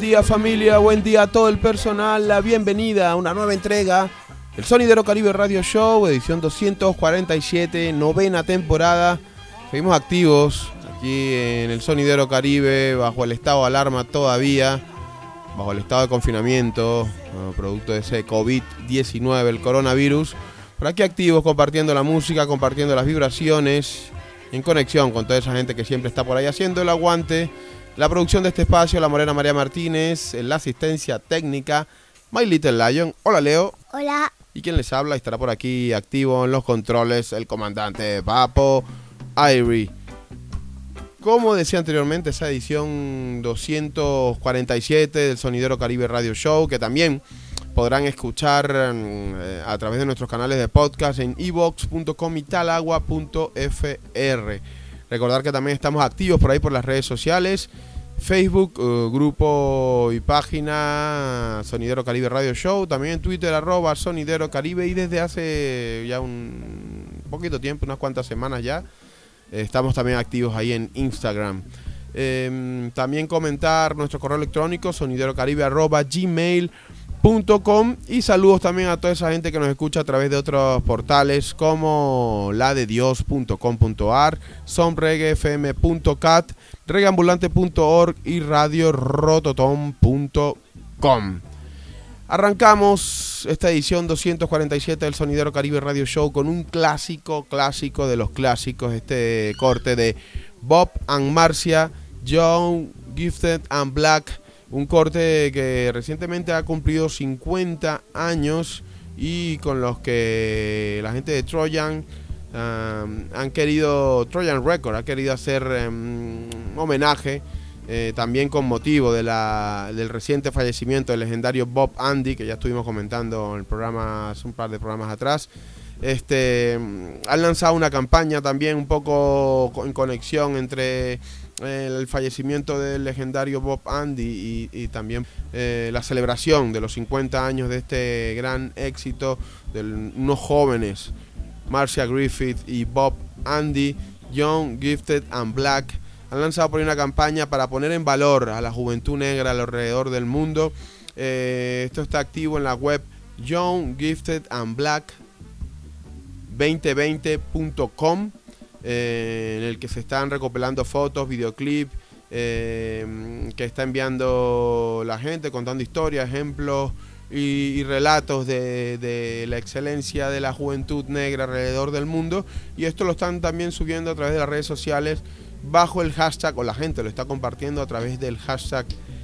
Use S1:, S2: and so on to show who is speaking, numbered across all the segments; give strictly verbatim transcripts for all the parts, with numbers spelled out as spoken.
S1: día, familia, buen día a todo el personal, la bienvenida a una nueva entrega del Sonidero Caribe Radio Show, edición doscientos cuarenta y siete, novena temporada. Seguimos activos aquí en el Sonidero Caribe, bajo el estado de alarma todavía, bajo el estado de confinamiento, bueno, producto de ese COVID diecinueve, el coronavirus. Por aquí activos, compartiendo la música, compartiendo las vibraciones, en conexión con toda esa gente que siempre está por ahí haciendo el aguante. La producción de este espacio, la Morena María Martínez, en la asistencia técnica, My Little Lion. Hola, Leo.
S2: Hola.
S1: Y quien les habla, estará por aquí activo en los controles, el comandante Papo Irie. Como decía anteriormente, esa edición doscientos cuarenta y siete del Sonidero Caribe Radio Show, que también podrán escuchar eh, a través de nuestros canales de podcast en e vox punto com y talagua punto f r. Recordar que también estamos activos por ahí por las redes sociales, Facebook, uh, grupo y página Sonidero Caribe Radio Show, también en Twitter, arroba Sonidero Caribe, y desde hace ya un poquito tiempo, unas cuantas semanas ya, eh, estamos también activos ahí en Instagram. Eh, también comentar nuestro correo electrónico, sonidero-caribe arroba gmail punto com, y saludos también a toda esa gente que nos escucha a través de otros portales como la de dios punto com punto a r, somreggae f m punto cat, reggaeambulante punto org y radio rototom punto com. Arrancamos esta edición doscientos cuarenta y siete del Sonidero Caribe Radio Show con un clásico, clásico de los clásicos, este corte de Bob and Marcia, Young, Gifted and Black. Un corte que recientemente ha cumplido cincuenta años y con los que la gente de Trojan um, han querido, Trojan Record ha querido hacer um, un homenaje, eh, también con motivo de la, del reciente fallecimiento del legendario Bob Andy, que ya estuvimos comentando en el programa, hace un par de programas atrás. Este, han lanzado una campaña también un poco en conexión entre el fallecimiento del legendario Bob Andy y, y también eh, la celebración de los cincuenta años de este gran éxito de unos jóvenes, Marcia Griffith y Bob Andy, Young, Gifted and Black. Han lanzado por ahí una campaña para poner en valor a la juventud negra alrededor del mundo. Eh, esto está activo en la web young gifted and black veinte veinte punto com. Eh, en el que se están recopilando fotos, videoclips, eh, que está enviando la gente, contando historias, ejemplos y, y relatos de, de la excelencia de la juventud negra alrededor del mundo. Y esto lo están también subiendo a través de las redes sociales bajo el hashtag, o la gente lo está compartiendo a través del hashtag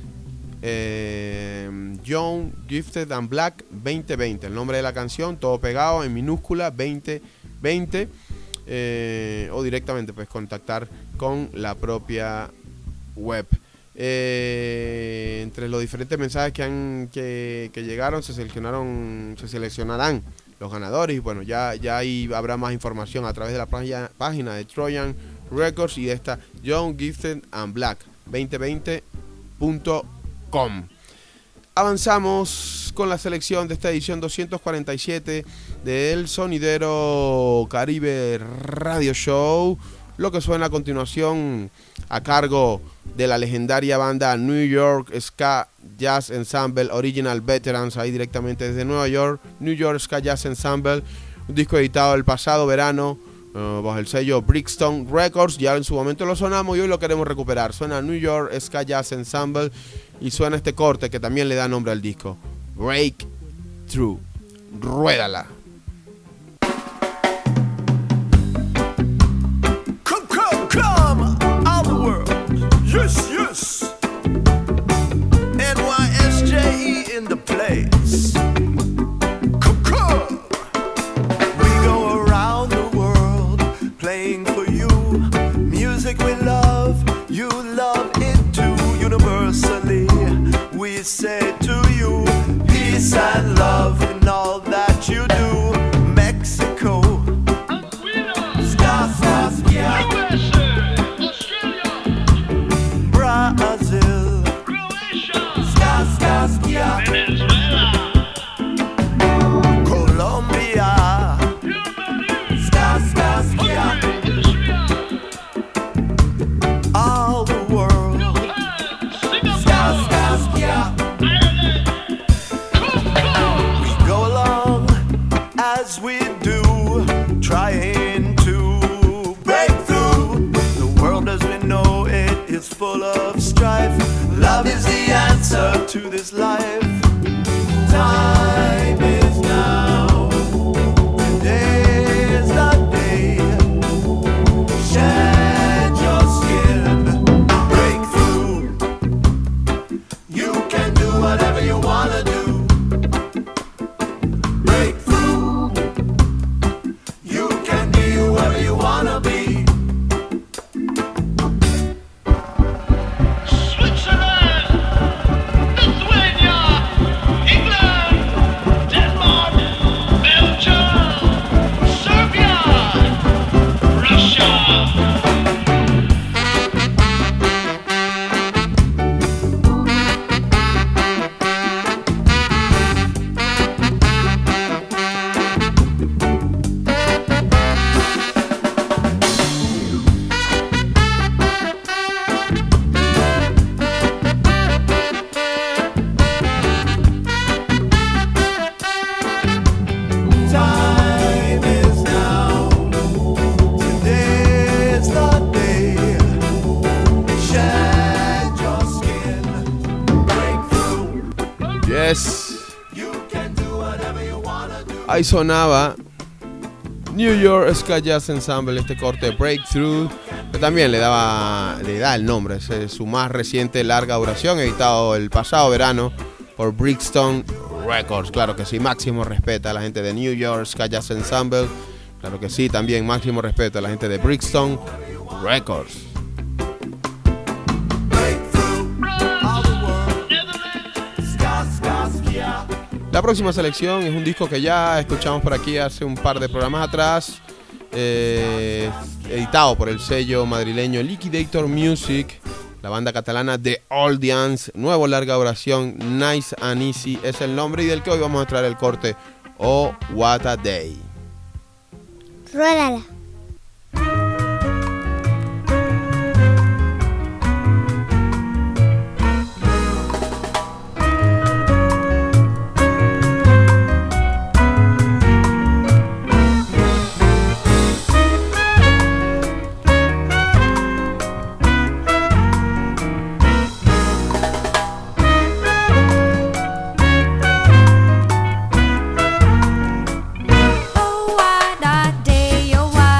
S1: eh, Young, Gifted and Black veinte veinte. El nombre de la canción, todo pegado en minúscula, veinte veinte. Eh, o directamente pues contactar con la propia web. Eh, entre los diferentes mensajes que han que, que llegaron se seleccionaron se seleccionarán los ganadores, y bueno, ya, ya ahí habrá más información a través de la página, página de Trojan Records y de esta Young, Gifted and Black veinte veinte punto com. Avanzamos con la selección de esta edición doscientos cuarenta y siete del Sonidero Caribe Radio Show. Lo que suena a continuación a cargo de la legendaria banda New York Ska Jazz Ensemble Original Veterans, ahí directamente desde Nueva York. New York Ska Jazz Ensemble, un disco editado el pasado verano uh, bajo el sello Brixton Records. Ya en su momento lo sonamos y hoy lo queremos recuperar. Suena New York Ska Jazz Ensemble y suena este corte que también le da nombre al disco, Breakthrough. Ruédala.
S3: Come, come, come, all the world. Yes, yes. N Y S J E in the place. Come, come. We go around the world playing for you. Music we love, you love it too. Universally, we say to you, peace and love in all that you do. trying to break through. The world as we know it is full of strife. Love is the answer to this life. Time is now. Today is the day. Shed your skin. Break through. You can do whatever you wanna do. Break through. You can be whoever you wanna be.
S2: Switzerland, Lithuania, England, Denmark, Belgium, Serbia, Russia.
S3: Time is now. Today is the day. Shed your skin. Break through.
S1: Yes.
S3: You can do whatever you wanna do.
S1: Ahí sonaba New York Ska Jazz Ensemble, este corte Breakthrough, que también le daba, le da el nombre. Es eh, su más reciente larga duración, editado el pasado verano por Brixton Records. Claro que sí, máximo respeto a la gente de New York Ska Jazz Ensemble. Claro que sí, también máximo respeto a la gente de Brixton Records.
S3: All the world. Ska, ska, ska.
S1: La próxima selección es un disco que ya escuchamos por aquí hace un par de programas atrás, eh, editado por el sello madrileño Liquidator Music, la banda catalana The Audience. Nuevo larga duración, Nice and Easy es el nombre, y del que hoy vamos a traer el corte Oh What a Day.
S4: Ruédala.
S5: Oh, what a day, oh, what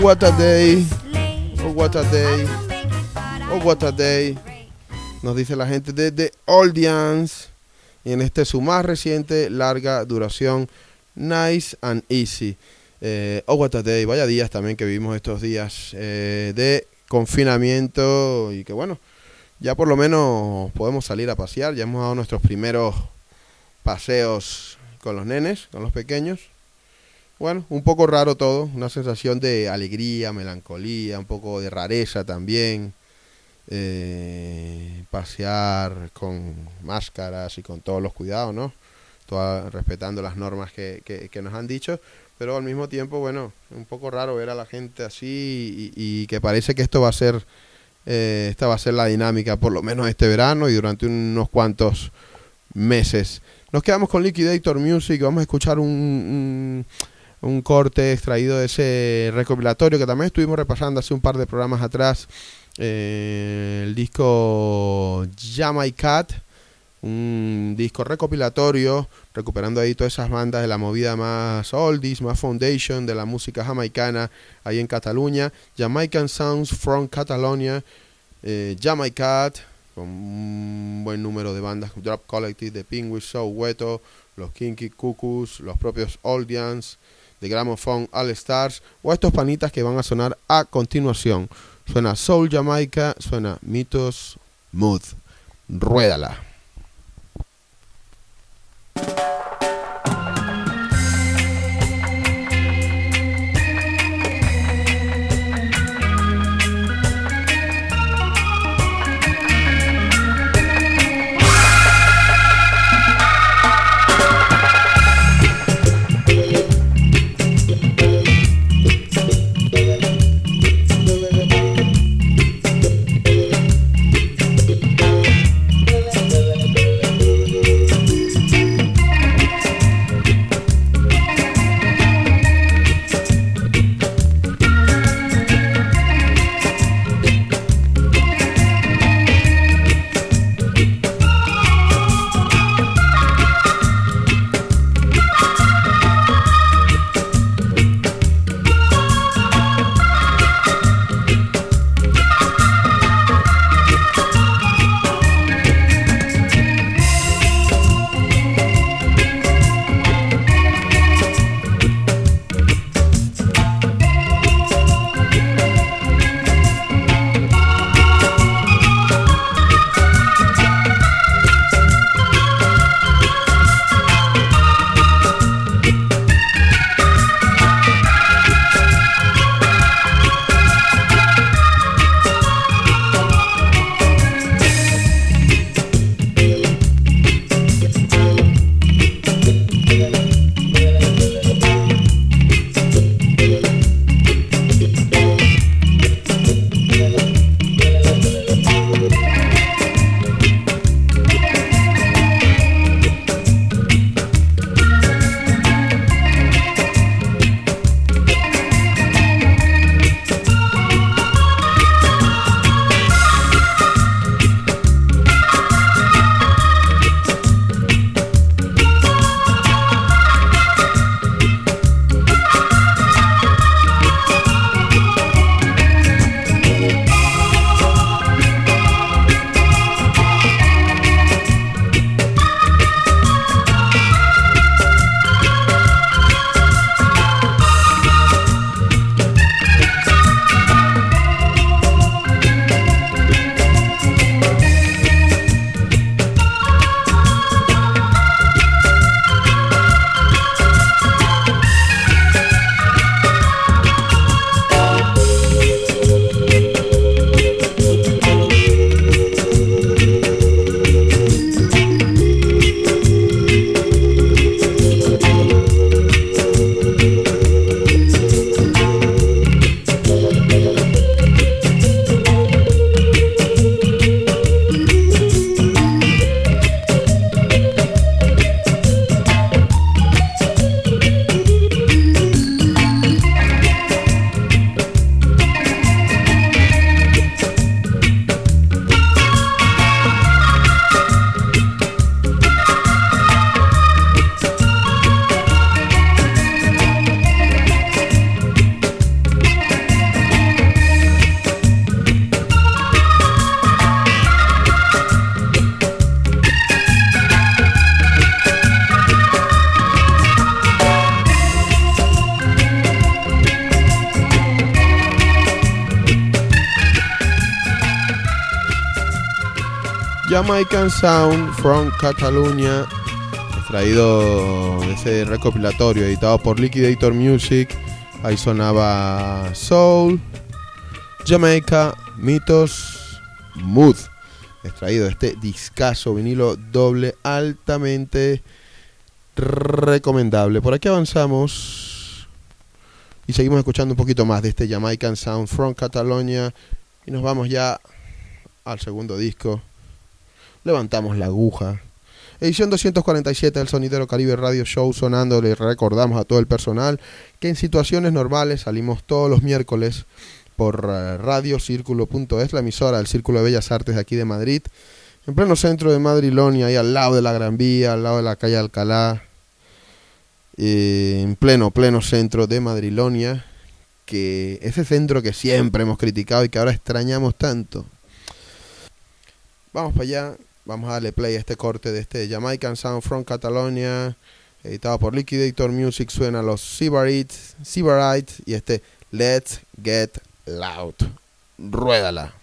S1: what a day. Oh, what a day. Oh, what a day. Nos dice la gente de The Oldians. Y en este su más reciente, larga duración, Nice and Easy. Eh, oh, what a day. Vaya días también que vivimos estos días eh, de confinamiento. Y que bueno, ya por lo menos podemos salir a pasear. Ya hemos dado nuestros primeros paseos con los nenes, con los pequeños. Bueno, un poco raro todo, una sensación de alegría, melancolía, un poco de rareza también. Eh, pasear con máscaras y con todos los cuidados, ¿no? Toda, respetando las normas que, que, que nos han dicho, pero al mismo tiempo, bueno, un poco raro ver a la gente así y, y que parece que esto va a ser, eh, esta va a ser la dinámica por lo menos este verano y durante unos cuantos meses. Nos quedamos con Liquidator Music, vamos a escuchar un... un un corte extraído de ese recopilatorio que también estuvimos repasando hace un par de programas atrás, eh, el disco Jamaicat, un disco recopilatorio recuperando ahí todas esas bandas de la movida más oldies, más foundation de la música jamaicana ahí en Cataluña. Jamaican Sounds from Catalonia, eh, Jamaicat, con un buen número de bandas, Drop Collective, The Penguins, So Weto, los Kinky Cuckoos, los propios Oldians, de Gramophone All Stars, o estos panitas que van a sonar a continuación. Suena Soul Jamaica, suena Mythos Mood. Ruédala.
S5: We'll be right back.
S1: Jamaican Sound from Catalunya, extraído de ese recopilatorio editado por Liquidator Music. Ahí sonaba Soul, Jamaica, Mitos, Mood, extraído de este discazo vinilo doble altamente recomendable. Por aquí avanzamos y seguimos escuchando un poquito más de este Jamaican Sound from Catalonia y nos vamos ya al segundo disco. Levantamos la aguja. Edición doscientos cuarenta y siete del Sonidero Caribe Radio Show sonando. Le recordamos a todo el personal que en situaciones normales salimos todos los miércoles por radio círculo punto es, la emisora del Círculo de Bellas Artes de aquí de Madrid, en pleno centro de Madrilonia, ahí al lado de la Gran Vía, al lado de la calle Alcalá, eh, en pleno, pleno centro de Madrilonia, que ese centro que siempre hemos criticado y que ahora extrañamos tanto. Vamos para allá, vamos a darle play a este corte de este Jamaican Sound from Catalonia, editado por Liquidator Music. Suena los Sybarites, Sybarites y este Let's Get Loud. Ruédala.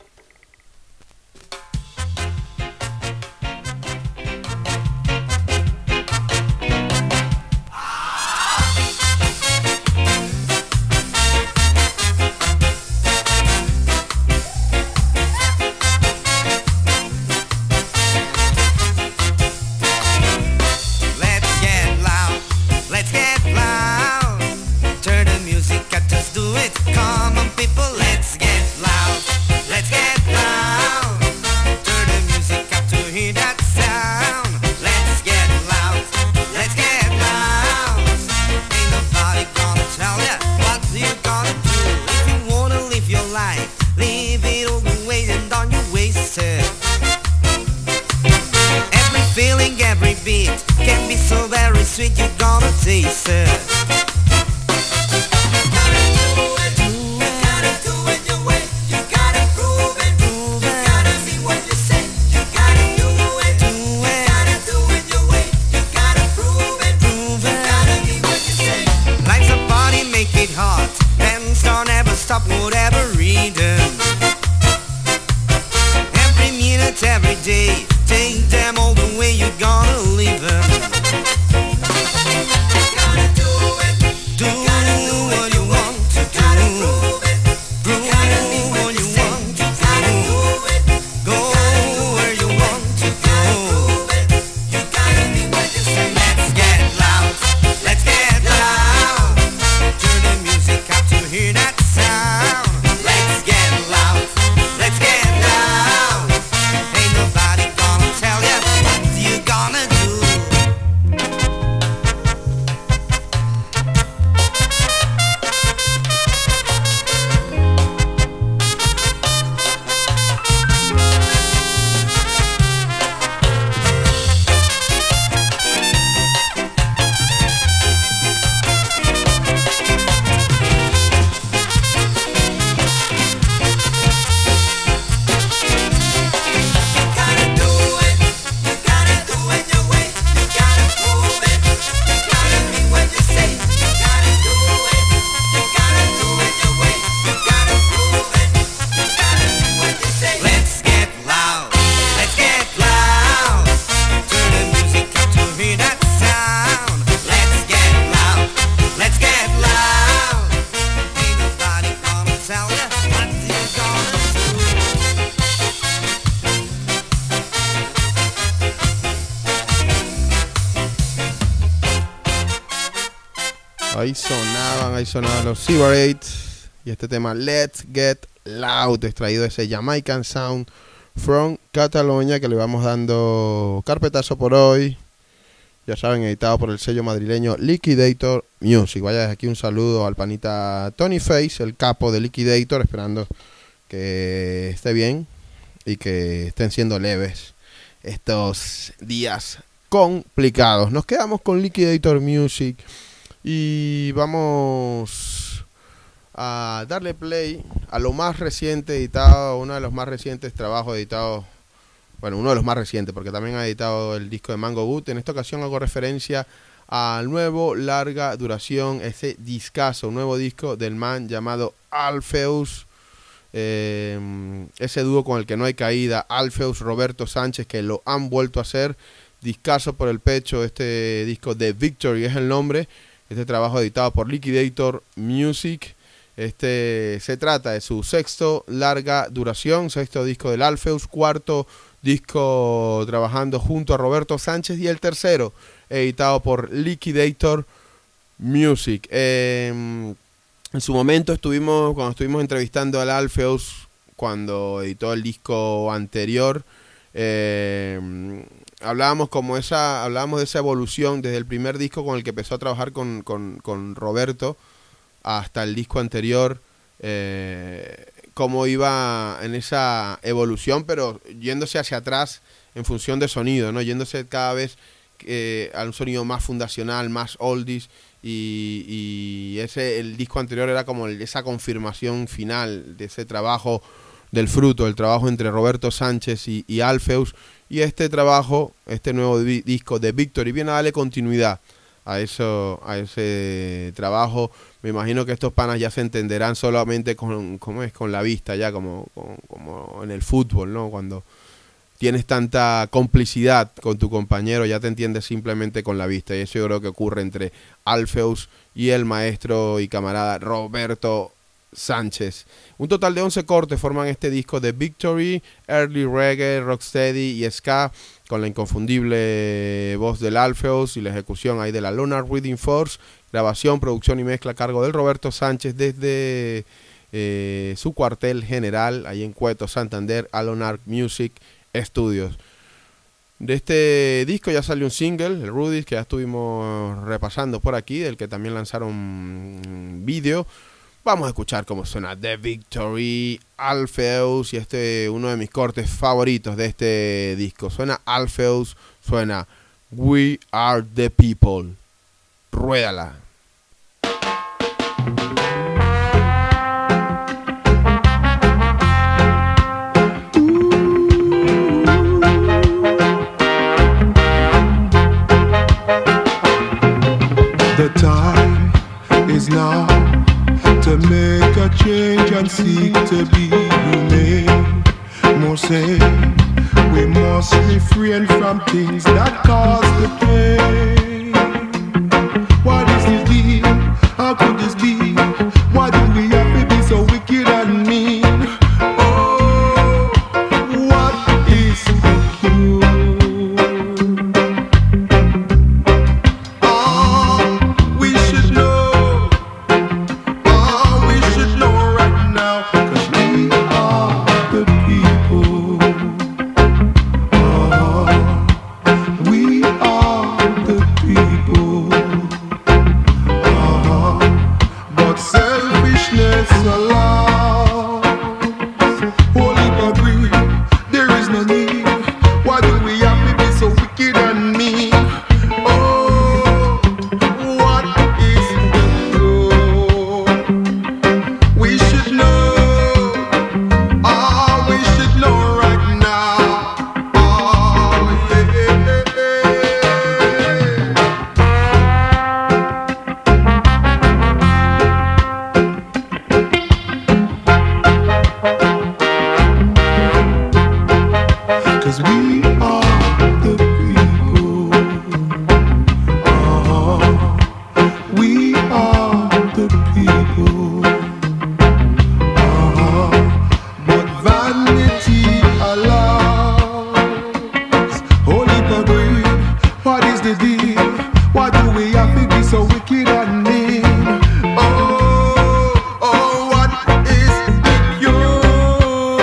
S1: Ahí sonaban, ahí sonaban los Sybarites y este tema Let's Get Loud, extraído de ese Jamaican Sound from Catalonia, que le vamos dando carpetazo por hoy. Ya saben, editado por el sello madrileño Liquidator Music. Vaya desde aquí un saludo al panita Tony Face, el capo de Liquidator, esperando que esté bien y que estén siendo leves estos días complicados. Nos quedamos con Liquidator Music y vamos a darle play a lo más reciente editado, uno de los más recientes trabajos editados, bueno, uno de los más recientes, porque también ha editado el disco de Mango Boot. En esta ocasión hago referencia al nuevo larga duración, ese discazo, un nuevo disco del man llamado Alpheus, eh, ese dúo con el que no hay caída, Alpheus, Roberto Sánchez, que lo han vuelto a hacer. Discazo por el pecho, este disco de Victory es el nombre, este trabajo editado por Liquidator Music. Este se trata de su sexto larga duración, sexto disco del Alpheus, cuarto disco trabajando junto a Roberto Sánchez y el tercero editado por Liquidator Music. Eh, en su momento estuvimos, cuando estuvimos entrevistando al Alpheus, cuando editó el disco anterior, eh, hablábamos como esa, hablábamos de esa evolución desde el primer disco con el que empezó a trabajar con, con, con Roberto hasta el disco anterior, eh, cómo iba en esa evolución, pero yéndose hacia atrás en función de sonido, ¿no? Yéndose cada vez eh, a un sonido más fundacional, más oldies, y, y ese el disco anterior era como el, esa confirmación final de ese trabajo del fruto, el trabajo entre Roberto Sánchez y, y Alpheus. Y este trabajo, este nuevo di disco de Victory, viene a darle continuidad a eso, a ese trabajo. Me imagino que estos panas ya se entenderán solamente con, ¿cómo es? Con la vista, ya como, como, como en el fútbol, ¿no? Cuando tienes tanta complicidad con tu compañero, ya te entiendes simplemente con la vista. Y eso yo creo que ocurre entre Alpheus y el maestro y camarada Roberto Sánchez. Un total de once cortes forman este disco de Victory: early reggae, rocksteady y ska, con la inconfundible voz del Alpheus y la ejecución ahí de la Lunar Reading Force. Grabación, producción y mezcla a cargo del Roberto Sánchez desde eh, su cuartel general ahí en Cueto, Santander, Alonarch Music Studios. De este disco ya salió un single, el Rudy, que ya estuvimos repasando por aquí, del que también lanzaron un vídeo. Vamos a escuchar cómo suena The Victory, Alpheus, y este uno de mis cortes favoritos de este disco. Suena Alpheus, suena We Are The People. Ruédala.
S5: The time is now to make a change and seek to be humane. More say we must refrain from things that cause the pain. What is this deal? How could this be? Why do we have to be so wicked and mean? Oh, what is the cure? Oh, we should know. Oh, we should know right now, 'cause we are the people. Oh, we are the people. Oh, but selfishness allows holy agree. There is no need. Why do we have to be so wicked and mean? Oh, what is the cure? We should know. Oh, we should know right now. Oh, yeah. Cause we are the people. Oh, we are the people. Oh, but vanity allows holy agree. What is the deal? Why do we have to be so wicked and mean? Oh, oh, what is the cure?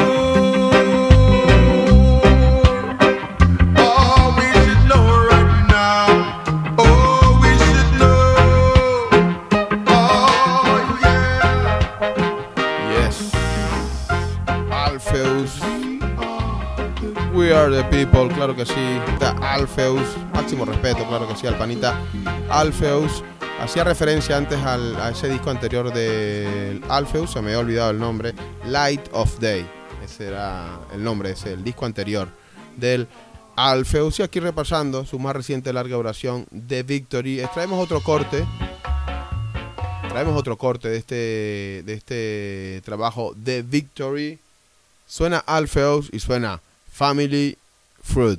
S5: Oh, we should know right now. Oh, we should know. Oh, yeah.
S1: Yes. Alpheus. We Are The People, claro que sí. Da Alpheus, máximo respeto, claro que sí, al panita Alpheus. Hacía referencia antes al, a ese disco anterior del Alpheus, se me había olvidado el nombre, Light of Day. Ese era el nombre, ese, el disco anterior del Alpheus. Y aquí repasando su más reciente larga duración, The Victory, extraemos otro corte Traemos otro corte de este, de este trabajo de Victory. Suena Alpheus y suena Family Fruit.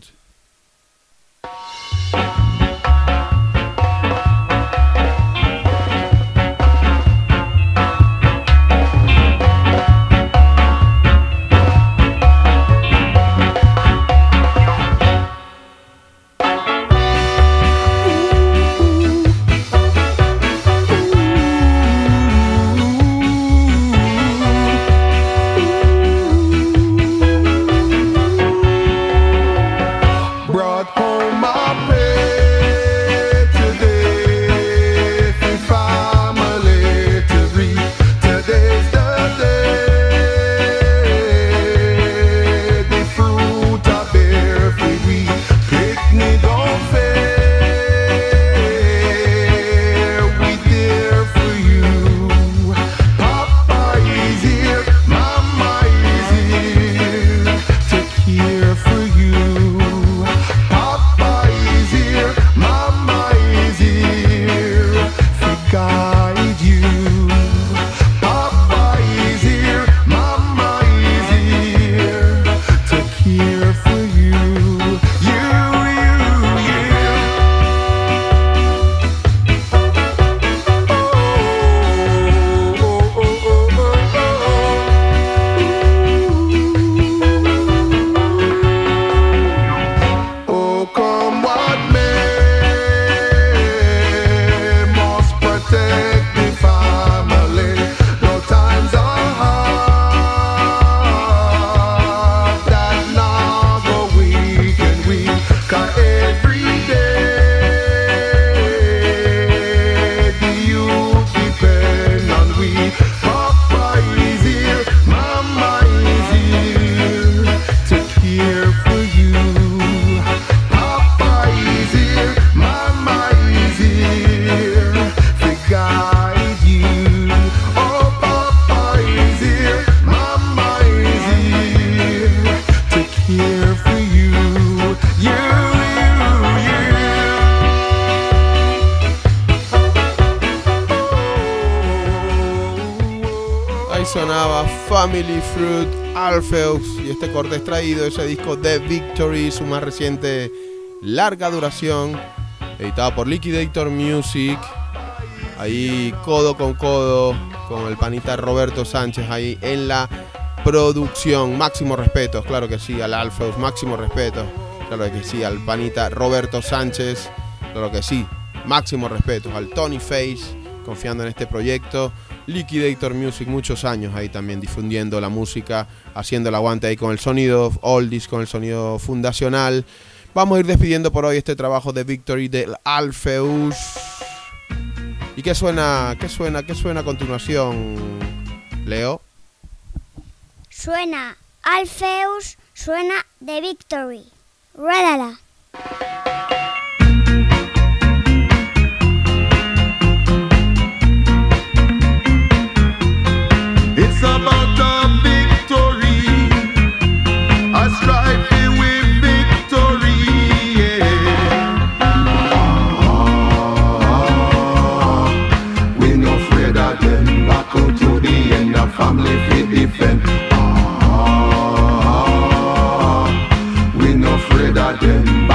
S1: Sonaba Family Fruit, Alpheus, y este corte extraído de ese disco de Victory, su más reciente larga duración, editado por Liquidator Music, ahí codo con codo con el panita Roberto Sánchez ahí en la producción. Máximo respeto, claro que sí, al Alpheus, máximo respeto, claro que sí, al panita Roberto Sánchez, claro que sí, máximo respeto al Tony Face, confiando en este proyecto. Liquidator Music, muchos años ahí también difundiendo la música, haciendo el aguante ahí con el sonido oldies, con el sonido fundacional. Vamos a ir despidiendo por hoy este trabajo de Victory del Alpheus. ¿Y qué suena, qué suena, qué suena a continuación, Leo?
S4: Suena Alpheus, suena The Victory. Ruédala.
S5: It's about a victory, a strive with victory, yeah. Ah, we no afraid of them, back out to the end, of family we defend. Ah, we no afraid of them.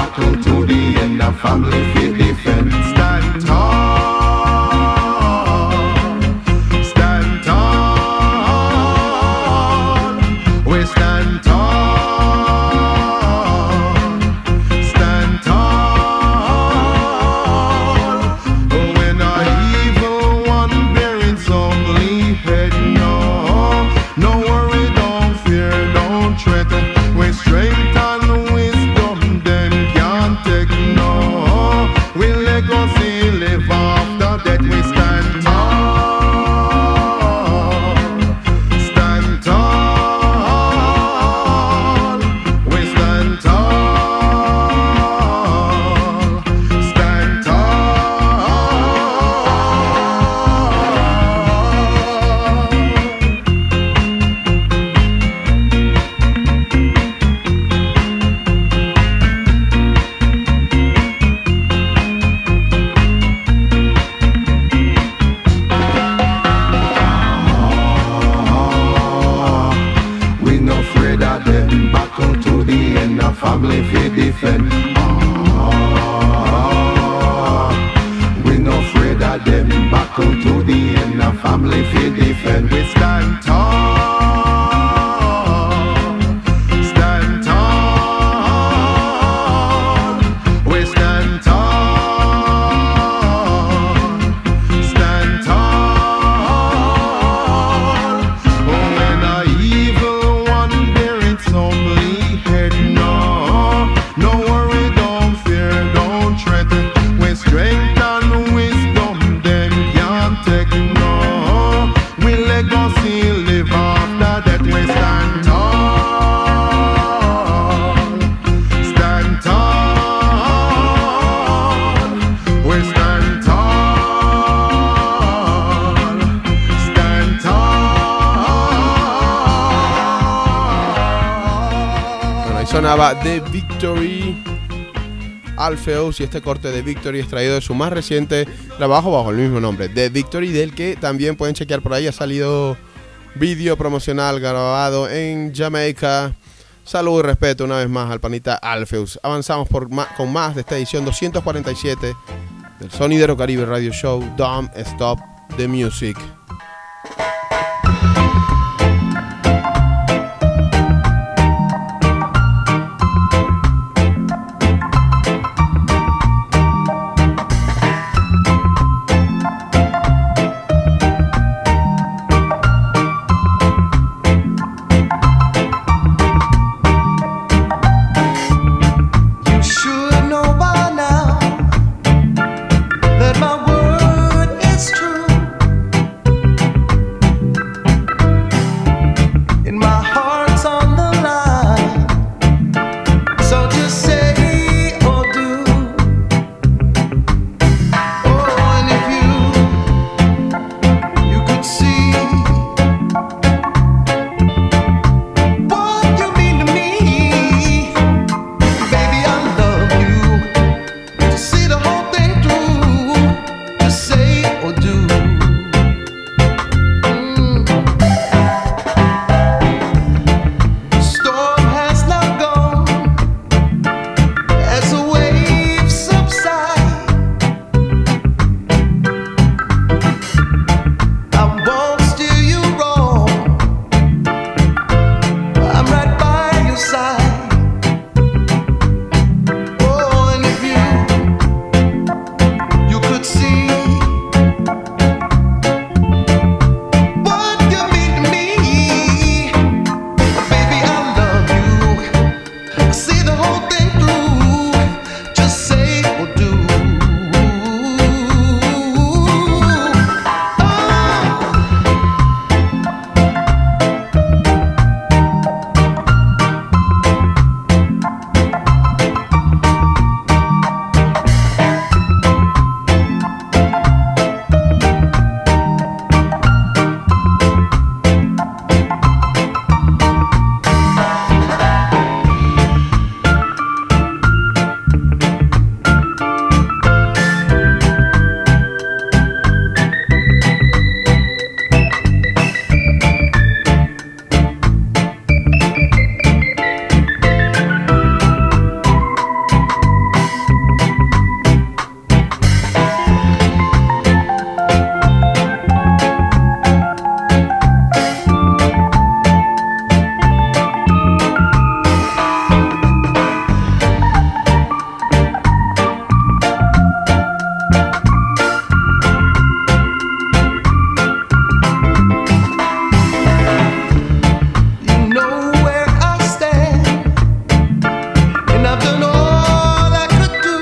S5: family fi defend. Ah, we no afraid of them. Buckle to the end. A family fi defend. We stand tall. Stand tall. We stand tall. Stand tall. When a evil one bear its humbly head, no, no worry, don't fear, don't threaten. With strength and wisdom, them can't take no. We legacy live after that. We stand tall, stand tall. We stand tall, stand tall.
S1: Bueno, ahí sonaba The Victory, Alpheus, y este corte de Victory extraído de su más reciente trabajo bajo el mismo nombre, The Victory, del que también pueden chequear por ahí. Ha salido vídeo promocional grabado en Jamaica. Salud y respeto una vez más al panita Alpheus. Avanzamos por ma con más de esta edición doscientos cuarenta y siete del Sonidero Caribe Radio Show. Don't Stop the Music.
S3: You should know by now that my word is true. And my heart's on the line. So just say or do. Oh, and if you you could see what you mean to me. Baby, I love you. To see the whole thing through, just say or do. Mm. The storm has now gone as the waves subside. I won't steer you wrong. I'm right by your side. Oh, and if you you could see what you mean to me, baby, I love you. See the whole thing through, just say or do. Oh. You know where I stand, and I've done all I could do.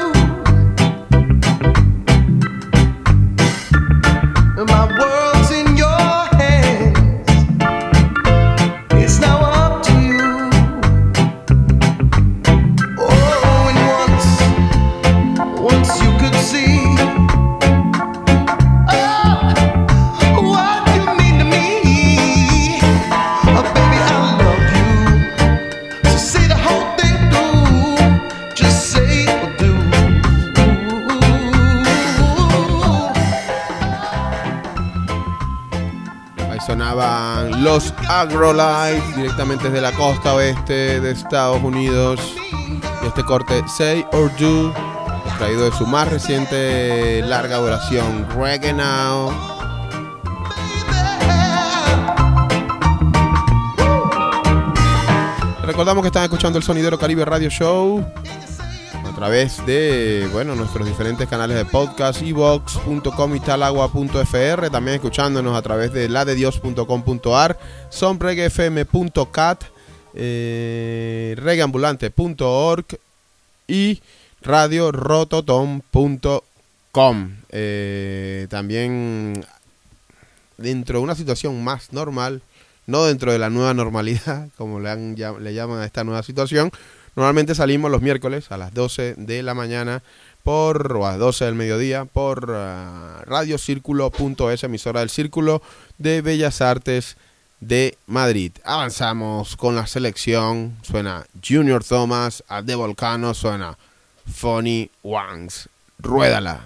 S3: My world's in your hands. It's now up to you. Oh, and once, once you could see. Oh, what you mean to me. Oh, baby, I love you. So see the whole thing through. Just say or do.
S1: Ahí sonaban los Agrolife directamente desde la costa oeste de Estados Unidos. Y este corte, Say or Do, extraído de su más reciente larga duración, Reggae Now. Recordamos que están escuchando el Sonidero Caribe Radio Show a través de, bueno, nuestros diferentes canales de podcast, e vox punto com y talagua punto f r, también escuchándonos a través de la de dios punto com punto a r, sonreggaefm punto cat, eh, reggaeambulante punto org y radio rototom punto com. Eh, también dentro de una situación más normal, no dentro de la nueva normalidad, como le, han, le llaman a esta nueva situación. Normalmente salimos los miércoles a las doce de la mañana por, o a las doce del mediodía por uh, radio círculo punto es, emisora del Círculo de Bellas Artes de Madrid. Avanzamos con la selección. Suena Junior Thomas, a The Volcano, suena Funny Ones. Ruédala.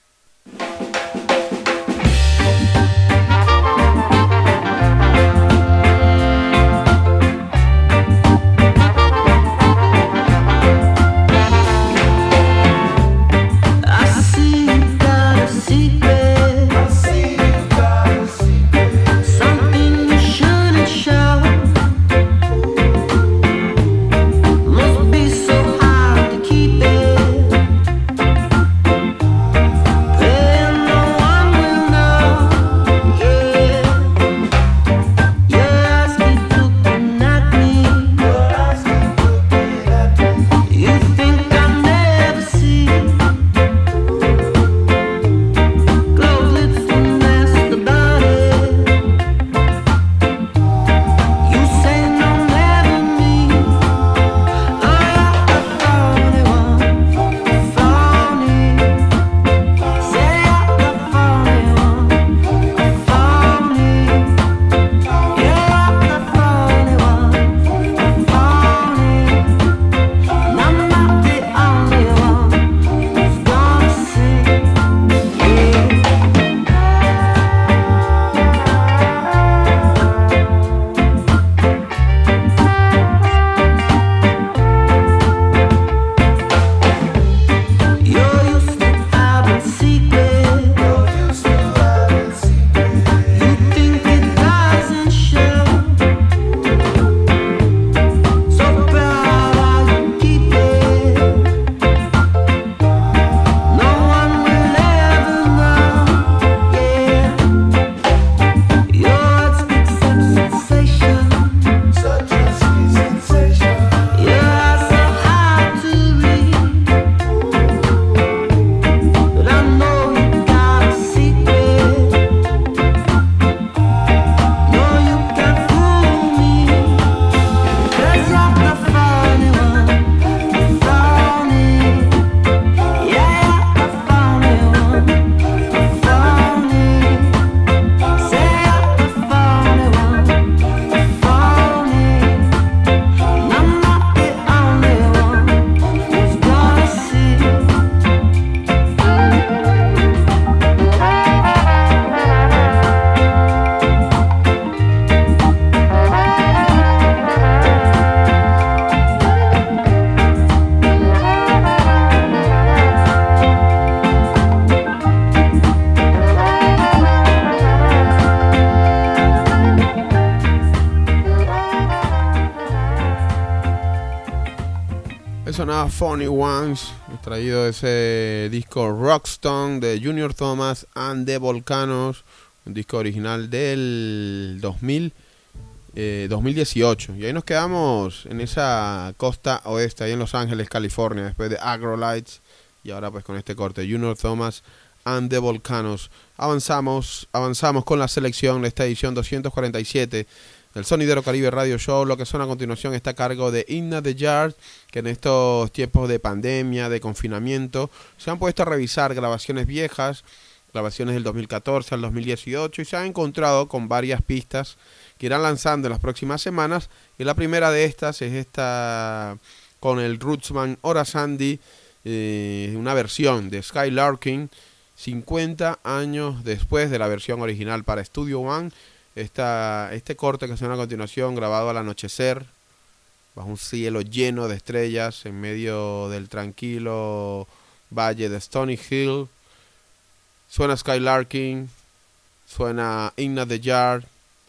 S1: Sonaba Funny Ones, extraído de ese disco Rockstone de Junior Thomas and the Volcanos, un disco original del dos mil, eh, dos mil dieciocho. Y ahí nos quedamos en esa costa oeste, ahí en Los Ángeles, California, después de Agrolites. Y ahora pues con este corte, Junior Thomas and the Volcanos. Avanzamos, avanzamos con la selección de esta edición doscientos cuarenta y siete del Sonidero Caribe Radio Show. Lo que suena a continuación está a cargo de Inna the Yard, que en estos tiempos de pandemia, de confinamiento, se han puesto a revisar grabaciones viejas, grabaciones del dos mil catorce al dos mil dieciocho, y se han encontrado con varias pistas que irán lanzando en las próximas semanas. Y la primera de estas es esta con el rootsman Ora Sandy, eh, una versión de Skylarking, cincuenta años después de la versión original para Studio One. Esta, este corte que suena a continuación, grabado al anochecer bajo un cielo lleno de estrellas, en medio del tranquilo valle de Stony Hill. Suena Skylarking, suena In the Yard.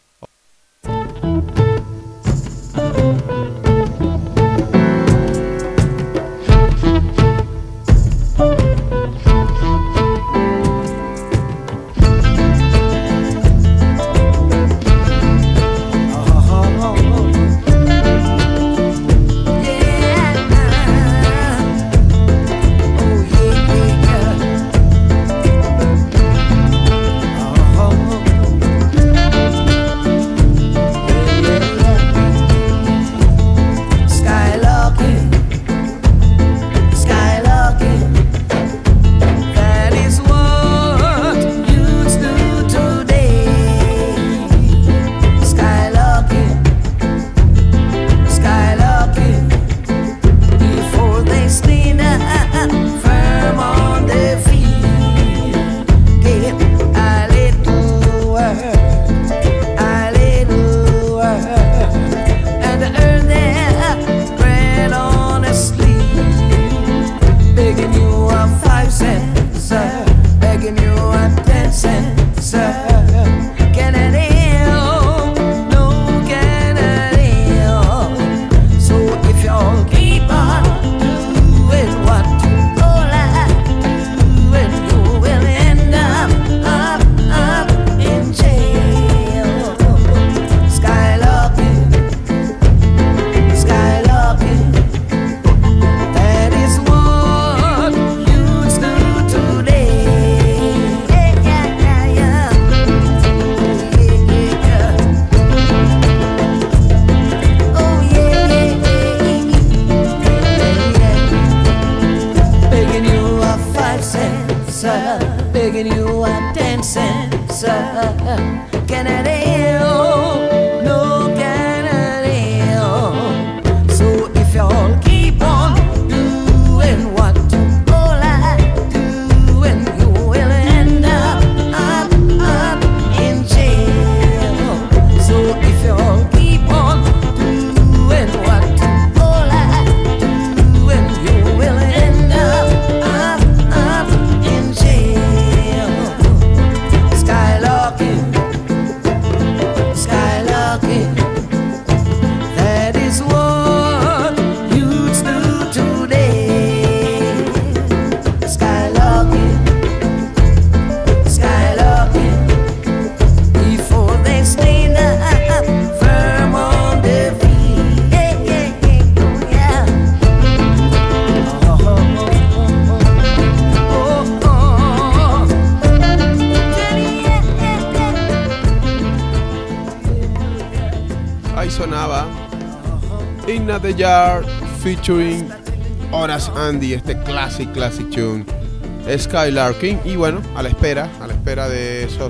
S1: In the Yard featuring Horace Andy, este classic, classic tune, Skylarking. Y bueno, a la espera, a la espera de esos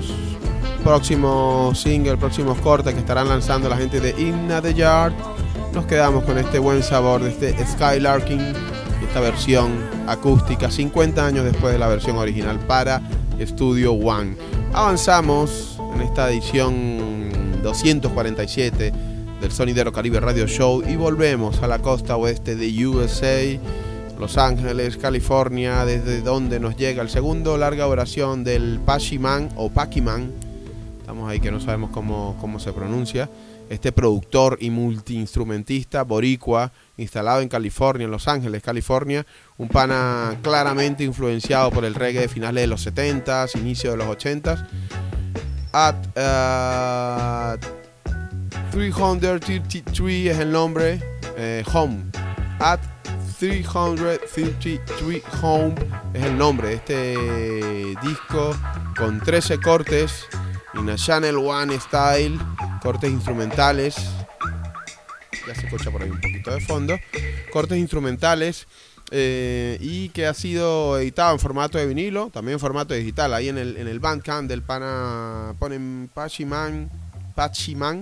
S1: próximos singles, próximos cortes que estarán lanzando la gente de In the Yard, nos quedamos con este buen sabor de este Skylarking, esta versión acústica, cincuenta años después de la versión original para Studio One. Avanzamos en esta edición doscientos cuarenta y siete del Sonidero Caribe Radio Show y volvemos a la costa oeste de U S A, Los Ángeles, California, desde donde nos llega el segundo larga duración del Pac-Man o Pac-Man. Estamos ahí que no sabemos cómo, cómo se pronuncia. Este productor y multiinstrumentista boricua, instalado en California, en Los Ángeles, California, un pana claramente influenciado por el reggae de finales de los setentas, inicio de los ochentas. At uh, trescientos treinta y tres es el nombre, eh, Home. At trescientos treinta y tres Home es el nombre de este disco con trece cortes en a Channel One Style, cortes instrumentales. Ya se escucha por ahí un poquito de fondo. Cortes instrumentales eh, y que ha sido editado en formato de vinilo, también en formato digital. Ahí en el, en el Bandcamp del pana ponen Pac-Man, Pac-Man,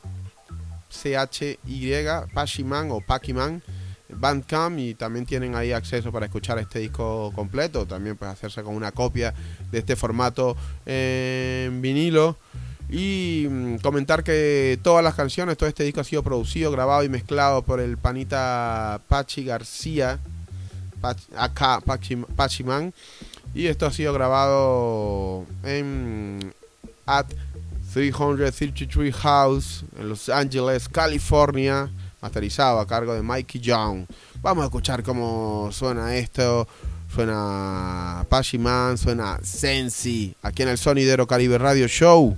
S1: C H Y, Pac-Man o Pac-Man, Bandcamp, y también tienen ahí acceso para escuchar este disco completo. También puede hacerse con una copia de este formato en vinilo. Y mm, comentar que todas las canciones, todo este disco ha sido producido, grabado y mezclado por el panita Pachi García, Pach, acá Pachi, Pachi Man. Y esto ha sido grabado en at trescientos treinta y tres House en Los Ángeles, California, masterizado a cargo de Mikey Young. Vamos a escuchar cómo suena esto. Suena Pachi Man, suena Sensi, aquí en el Sonidero Caribe Radio Show.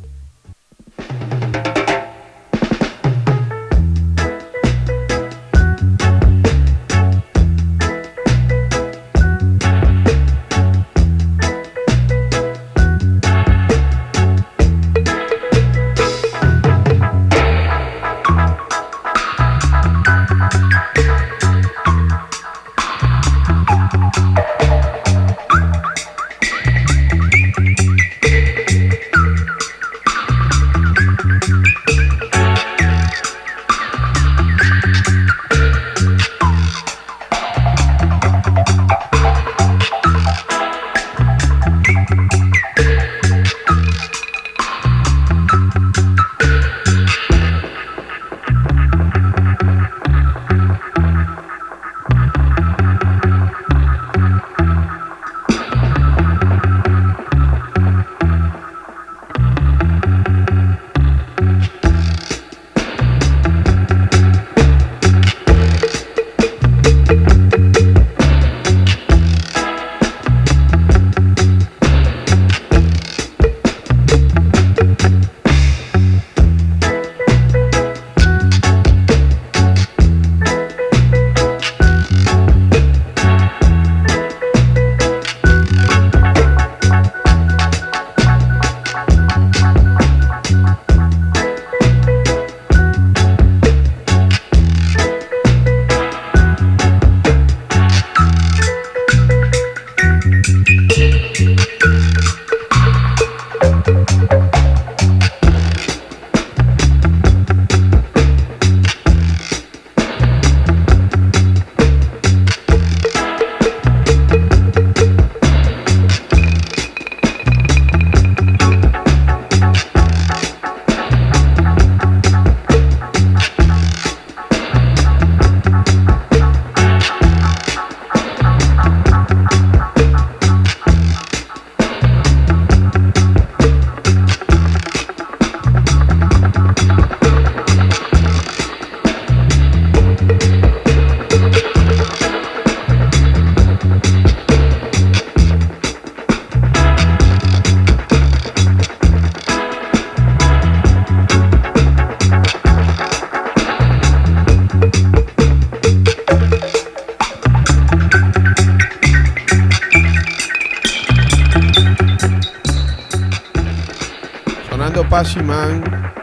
S1: Pachi Man,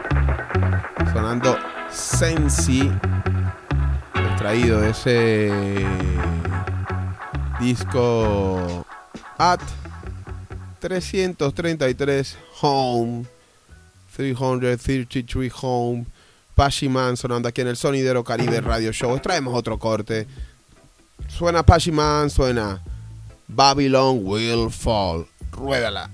S1: sonando Sensi, extraído de ese disco At trescientos treinta y tres Home, trescientos treinta y tres Home. Pachi Man sonando aquí en el Sonidero Caribe Radio Show. Traemos otro corte. Suena Pachi Man, suena Babylon Will Fall. Ruédala.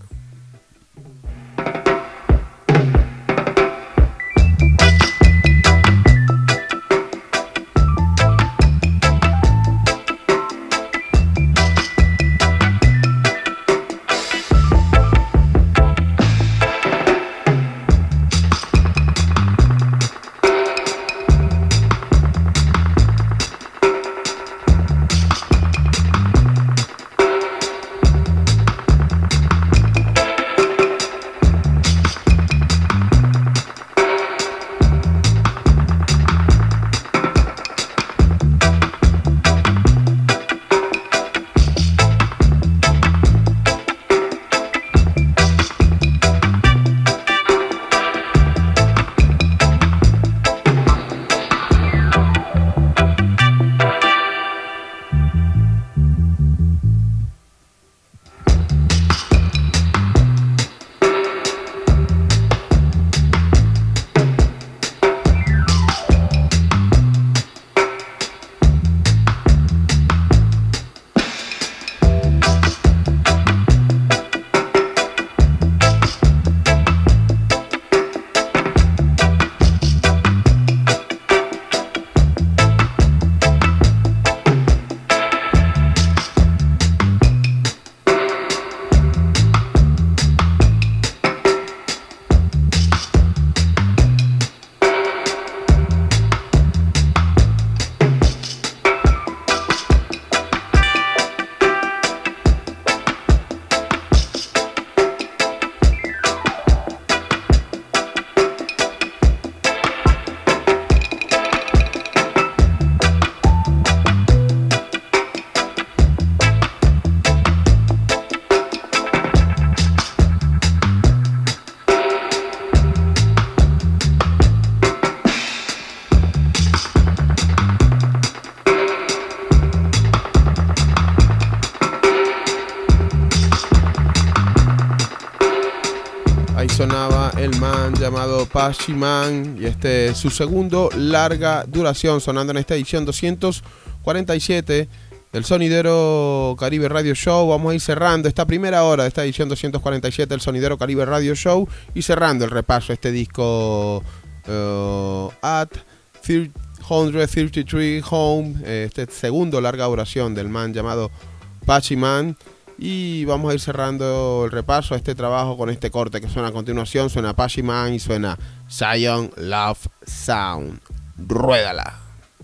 S1: sonaba el man llamado Apache Man y este es su segundo larga duración sonando en esta edición doscientos cuarenta y siete del Sonidero Caribe Radio Show. Vamos a ir cerrando esta primera hora de esta edición doscientos cuarenta y siete del Sonidero Caribe Radio Show y cerrando el repaso de este disco uh, At trescientos treinta y tres Home, este segundo larga duración del man llamado Apache Man. Y vamos a ir cerrando el repaso a este trabajo con este corte que suena a continuación. Suena Apache Man y suena Zion Love Sound. Ruédala.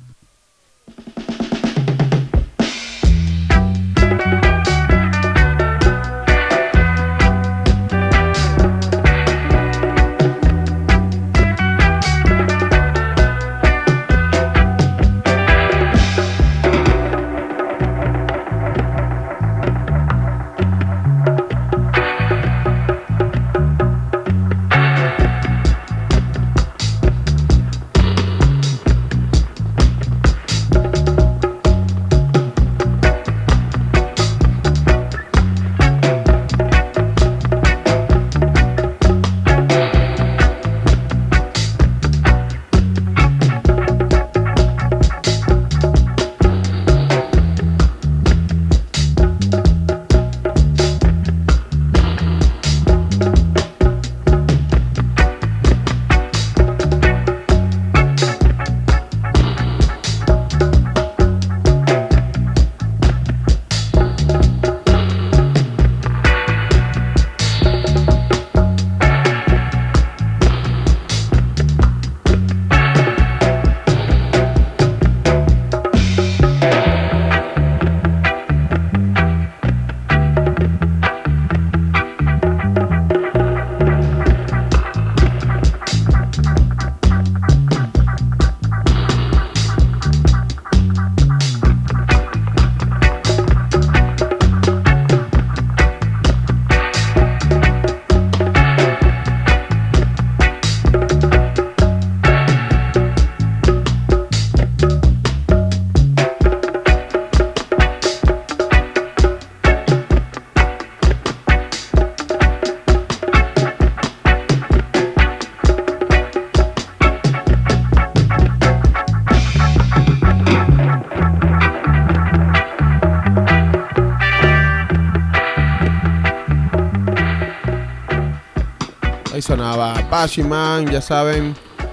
S1: Sonaba Apache Man, ya saben,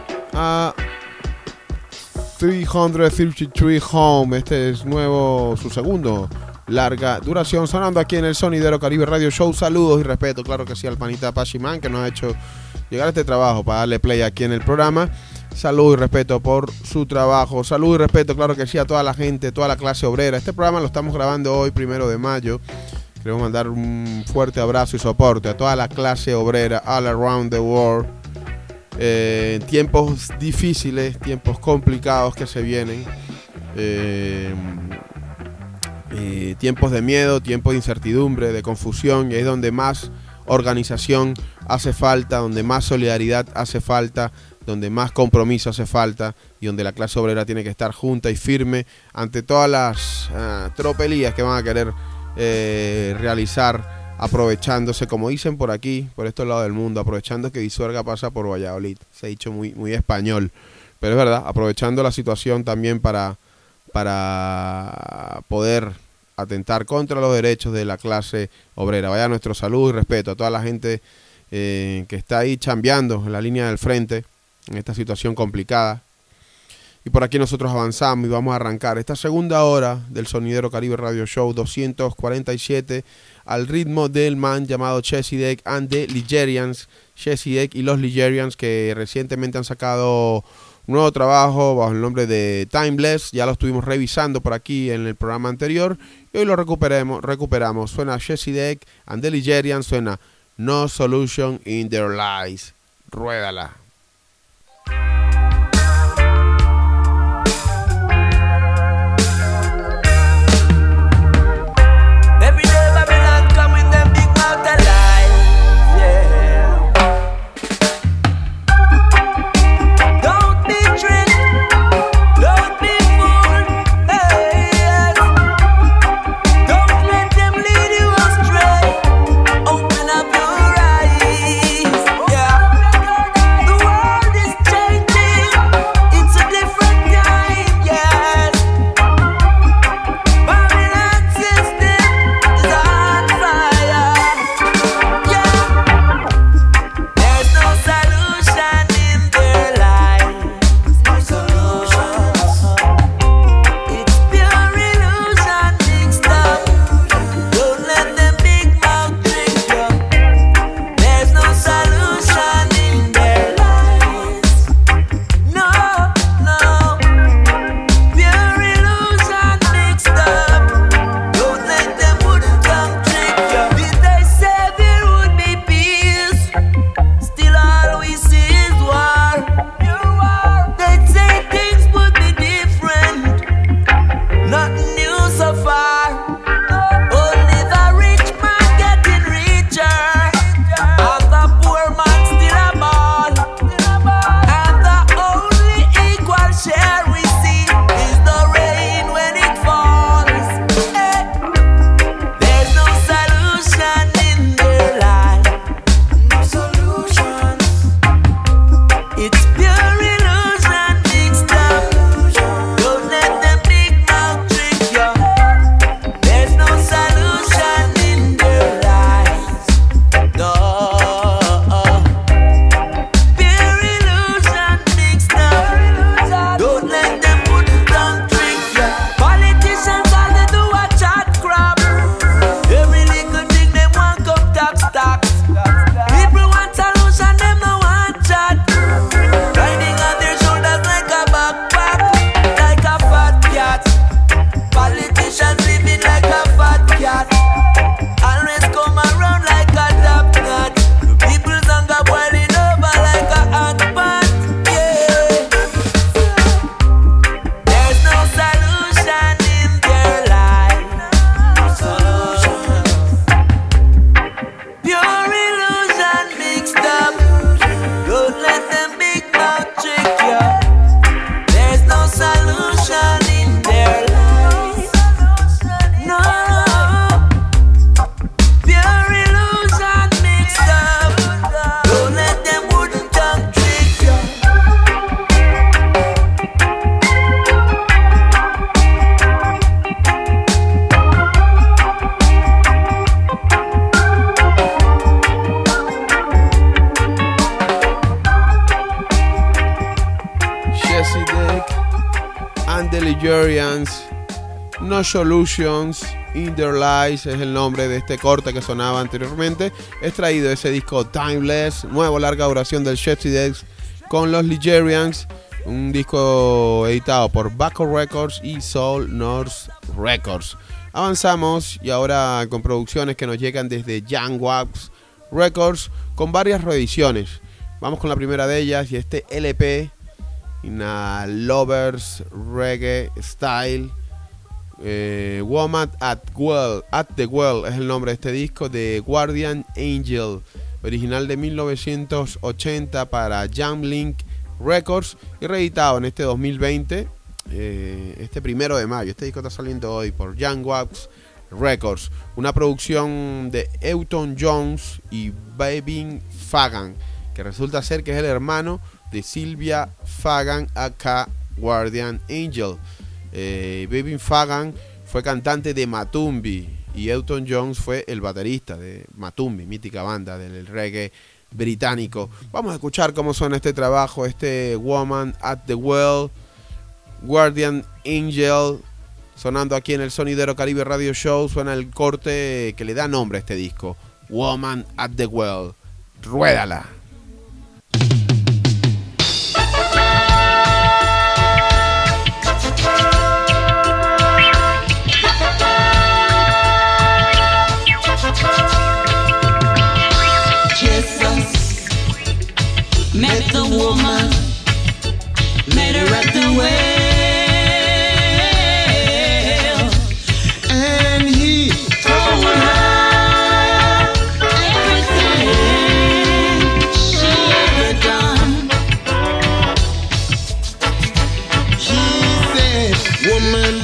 S1: a trescientos treinta y tres Home. Este es nuevo, su segundo larga duración, sonando aquí en el Sonidero Caribe Radio Show. Saludos y respeto, claro que sí, al panita Apache Man que nos ha hecho llegar a este trabajo para darle play aquí en el programa. Saludos y respeto por su trabajo. Saludos y respeto, claro que sí, a toda la gente, toda la clase obrera. Este programa lo estamos grabando hoy, primero de mayo. Queremos mandar un fuerte abrazo y soporte a toda la clase obrera all around the world. Eh, tiempos difíciles, tiempos complicados que se vienen. Eh, eh, tiempos de miedo, tiempos de incertidumbre, de confusión. Y ahí es donde más organización hace falta, donde más solidaridad hace falta, donde más compromiso hace falta y donde la clase obrera tiene que estar junta y firme ante todas las uh, tropelías que van a querer Eh, realizar, aprovechándose, como dicen por aquí, por estos lados del mundo, aprovechando que Disuerga pasa por Valladolid. Se ha dicho muy, muy español, pero es verdad, aprovechando la situación también para, para poder atentar contra los derechos de la clase obrera. Vaya nuestro saludo y respeto a toda la gente eh, que está ahí chambeando en la línea del frente en esta situación complicada. Y por aquí nosotros avanzamos y vamos a arrancar esta segunda hora del Sonidero Caribe Radio Show doscientos cuarenta y siete al ritmo del man llamado Chesideck and the Ligerians. Chesideck y los Ligerians, que recientemente han sacado un nuevo trabajo bajo el nombre de Timeless. Ya lo estuvimos revisando por aquí en el programa anterior y hoy lo recuperemos, recuperamos. Suena Chesideck and the Ligerians, suena No Solution in Their Lives. Ruédala.
S6: Open up your eyes.
S3: share we see is the rain when it falls. Eh. There's no solution in their life. No solution. It's pure illusion mixed up. Don't let them big mouth trick you. There's no solution in their lives. No. Pure illusion mixed up. Don't let them wooden tongue trick you. Politicians all they do a chat crap. Every little thing they want come tax tax. People want solution, them no want chat. Riding on their shoulders like a backpack, like a fat cat. Politicians living like a fat cat. Always come around like a top knot. People's hunger boiling over like a hot pot. Yeah. There's no solution in their life. No solution. Pure illusion mixed up. Don't let them big mouth trick you. There's no solution in their life. No. Pure illusion mixed up. Don't let them wooden tongue trick you.
S1: Jesse Dick and the Ligerians, No Solutions in Their Lives es el nombre de este corte que sonaba anteriormente, extraído de ese disco Timeless, nuevo larga duración del Jesse Dick con los Ligerians, un disco editado por Baco Records y Soul North Records. Avanzamos y ahora con producciones que nos llegan desde Young Wax Records con varias reediciones. Vamos con la primera de ellas y este L P, una Lovers Reggae Style. Eh, Woman at, well, at the Well es el nombre de este disco de Guardian Angel, original de mil novecientos ochenta para Jamlink Records y reeditado en este dos mil veinte, eh, este primero de mayo. Este disco está saliendo hoy por Young Wax Records, una producción de Elton Jones y Bevin Fagan, que resulta ser que es el hermano de Sylvia Fagan, acá Guardian Angel. Eh, Bevin Fagan fue cantante de Matumbi y Elton Jones fue el baterista de Matumbi, mítica banda del reggae británico. Vamos a escuchar cómo suena este trabajo, este Woman at the Well, Guardian Angel, sonando aquí en el Sonidero Caribe Radio Show. Suena el corte que le da nombre a este disco, Woman at the Well. Ruédala.
S6: Jesus met the woman, met her at the well,
S5: And he
S6: told her everything she ever done.
S5: he said, woman,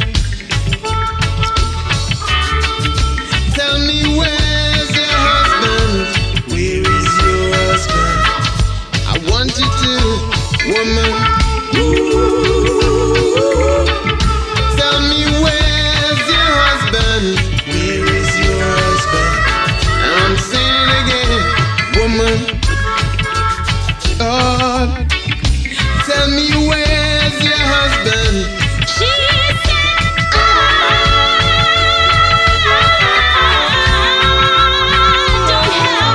S5: tell me where's your husband? Where is your husband? I want you to, woman, tell me where's your husband? Where is your husband? And I'm saying it again, woman, Lord, tell me where's your husband?
S6: She said, I don't have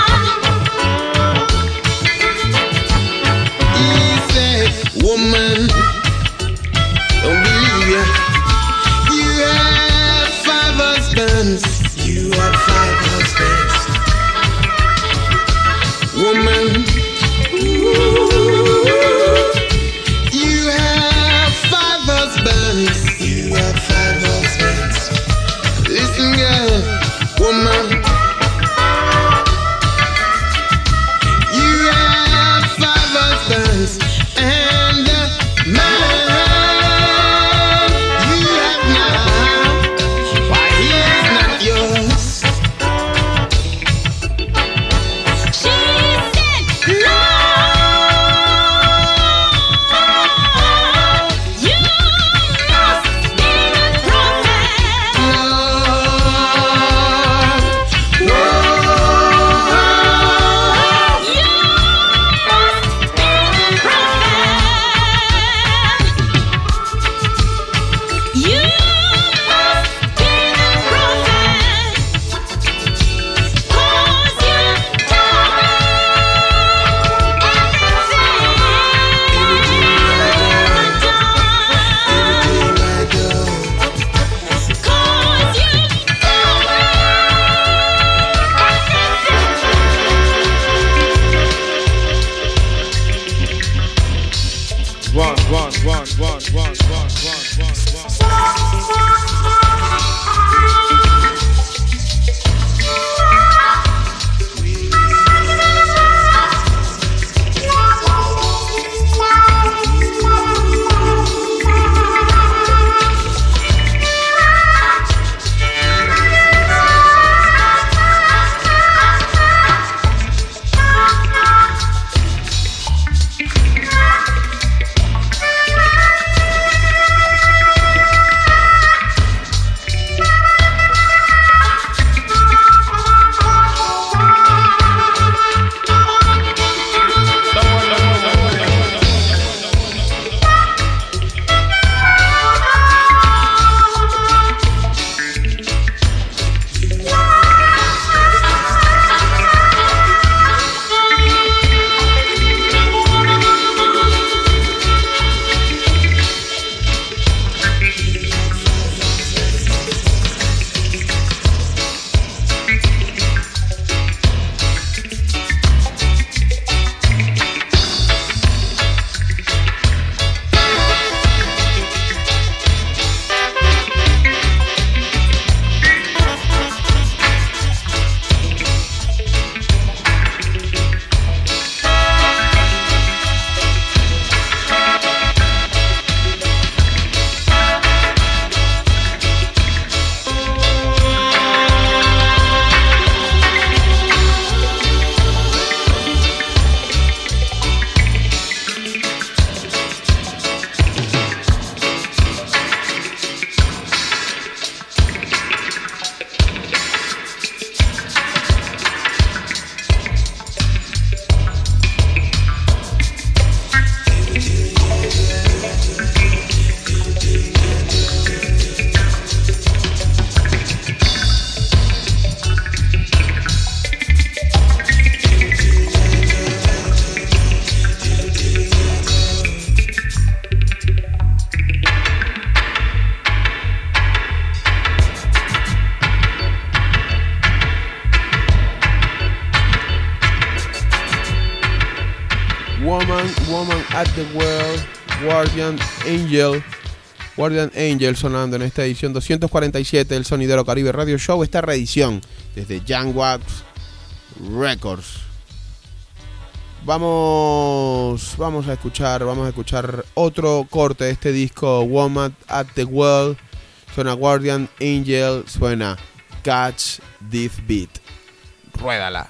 S6: one.
S5: He said, woman, don't believe ya. You had five husbands. You had five husbands. Woman, you have five husbands. You have five husbands. Listen, girl, woman, you have five husbands. And uh, my
S1: Woman at the Well, Guardian Angel. Guardian Angel sonando en esta edición doscientos cuarenta y siete del Sonidero Caribe Radio Show. Esta reedición desde Young Wax Records. Vamos, vamos a escuchar, vamos a escuchar otro corte de este disco, Woman at the Well. Suena Guardian Angel, suena Catch This Beat. Ruédala.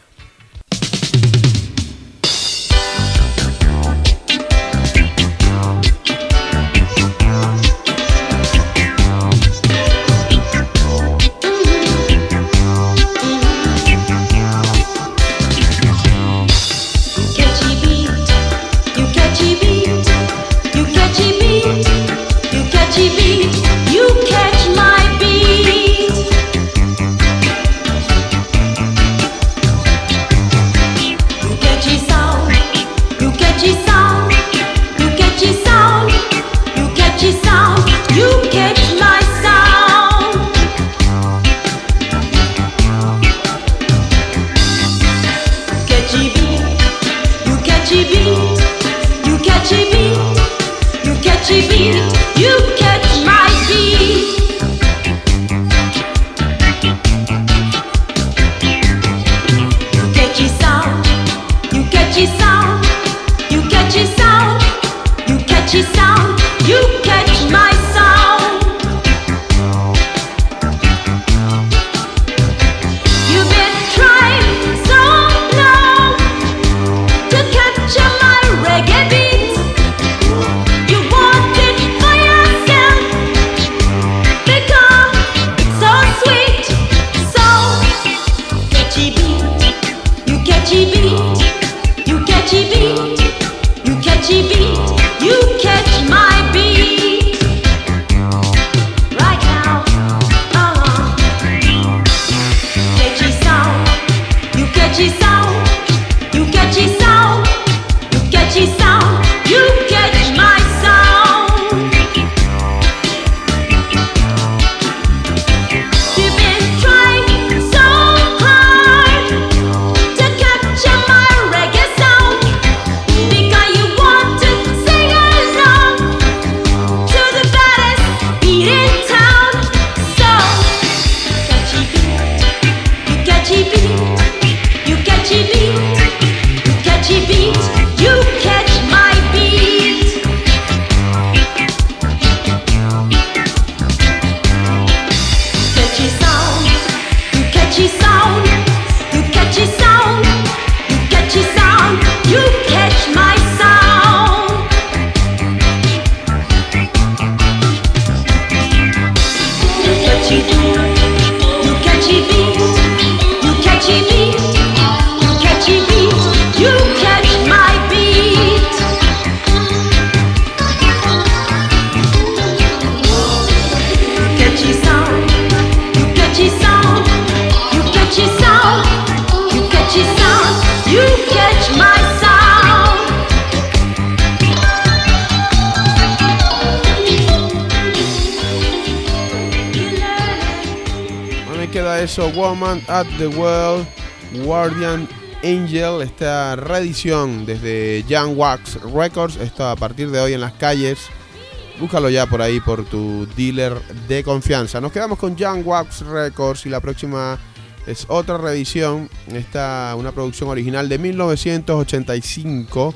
S1: Eso, Woman at the Well, Guardian Angel, esta reedición desde Young Wax Records, está a partir de hoy en las calles. Búscalo ya por ahí por tu dealer de confianza. Nos quedamos con Young Wax Records y la próxima es otra reedición. Esta una producción original de mil novecientos ochenta y cinco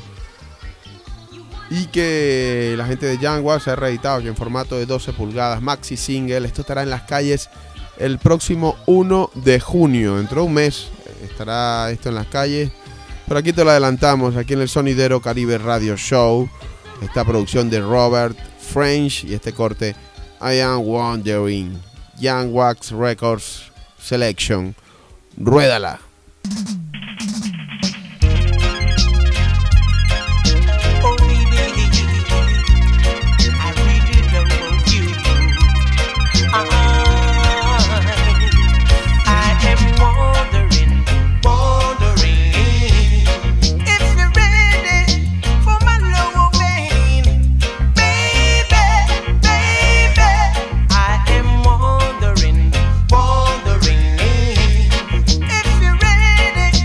S1: y que la gente de Young Wax ha reeditado aquí en formato de doce pulgadas, maxi single. Esto estará en las calles el próximo uno de junio, dentro de un mes estará esto en las calles. Pero aquí te lo adelantamos, aquí en el Sonidero Caribe Radio Show, esta producción de Robert French y este corte I Am Wondering, Young Wax Records Selection. Ruédala.
S7: Wondering, wondering if you're ready.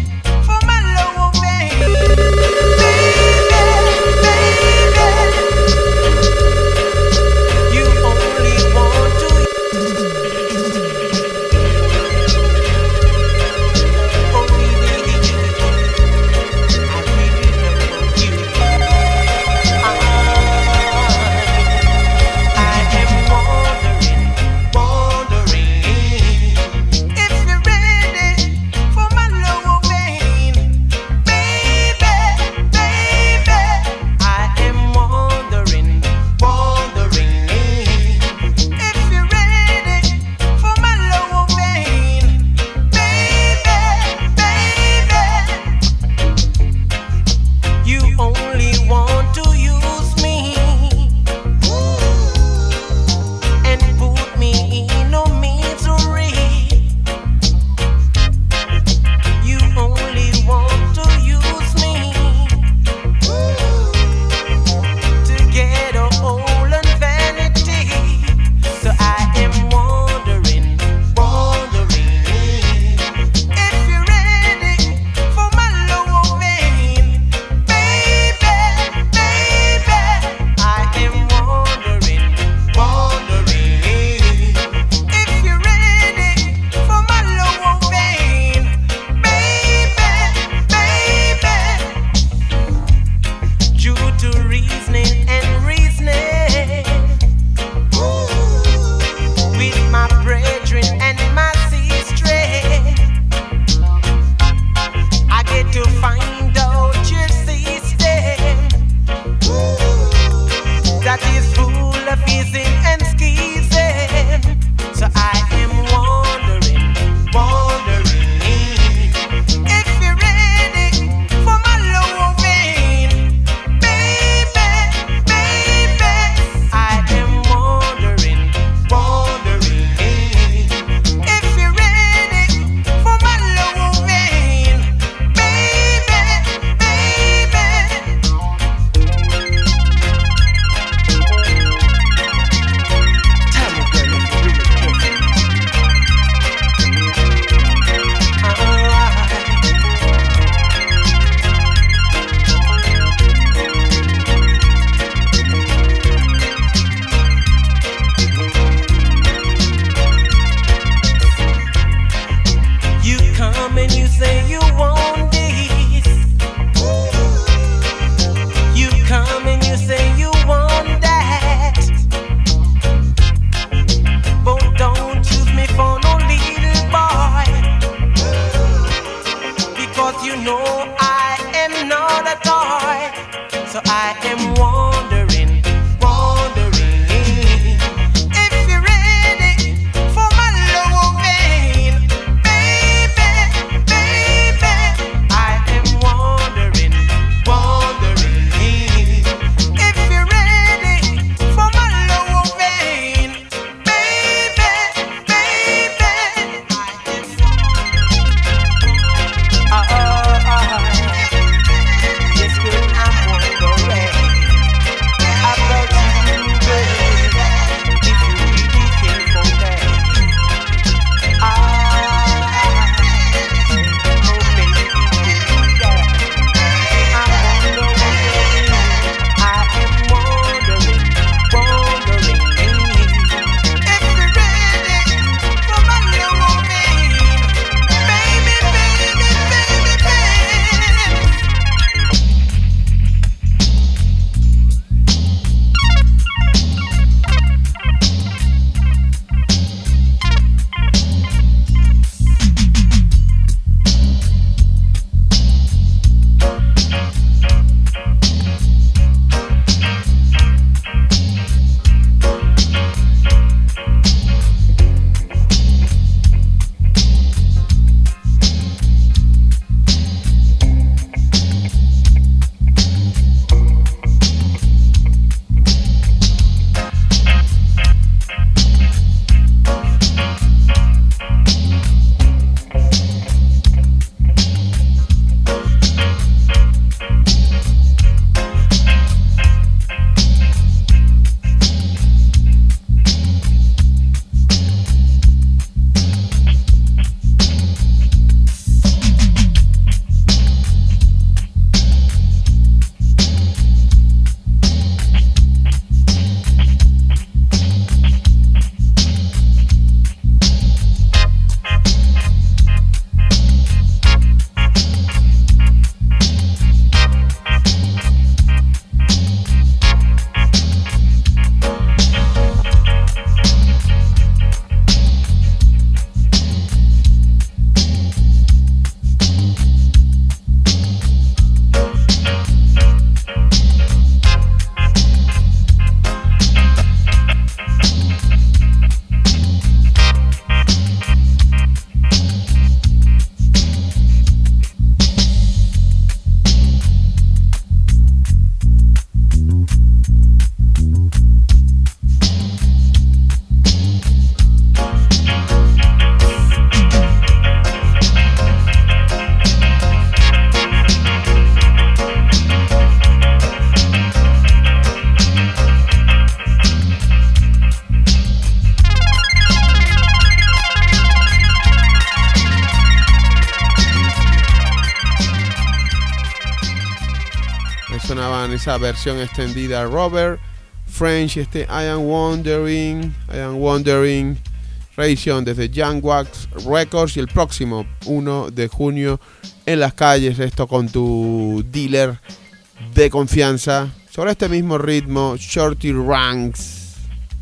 S1: escuchaban esa versión extendida Robert French, este I Am Wondering, I Am Wondering, reedición desde Young Wax Records, y el próximo uno de junio en las calles, esto con tu dealer de confianza, sobre este mismo ritmo, Shorty Ranks,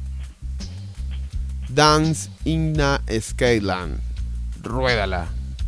S1: Dance in a Skyland, ruédala.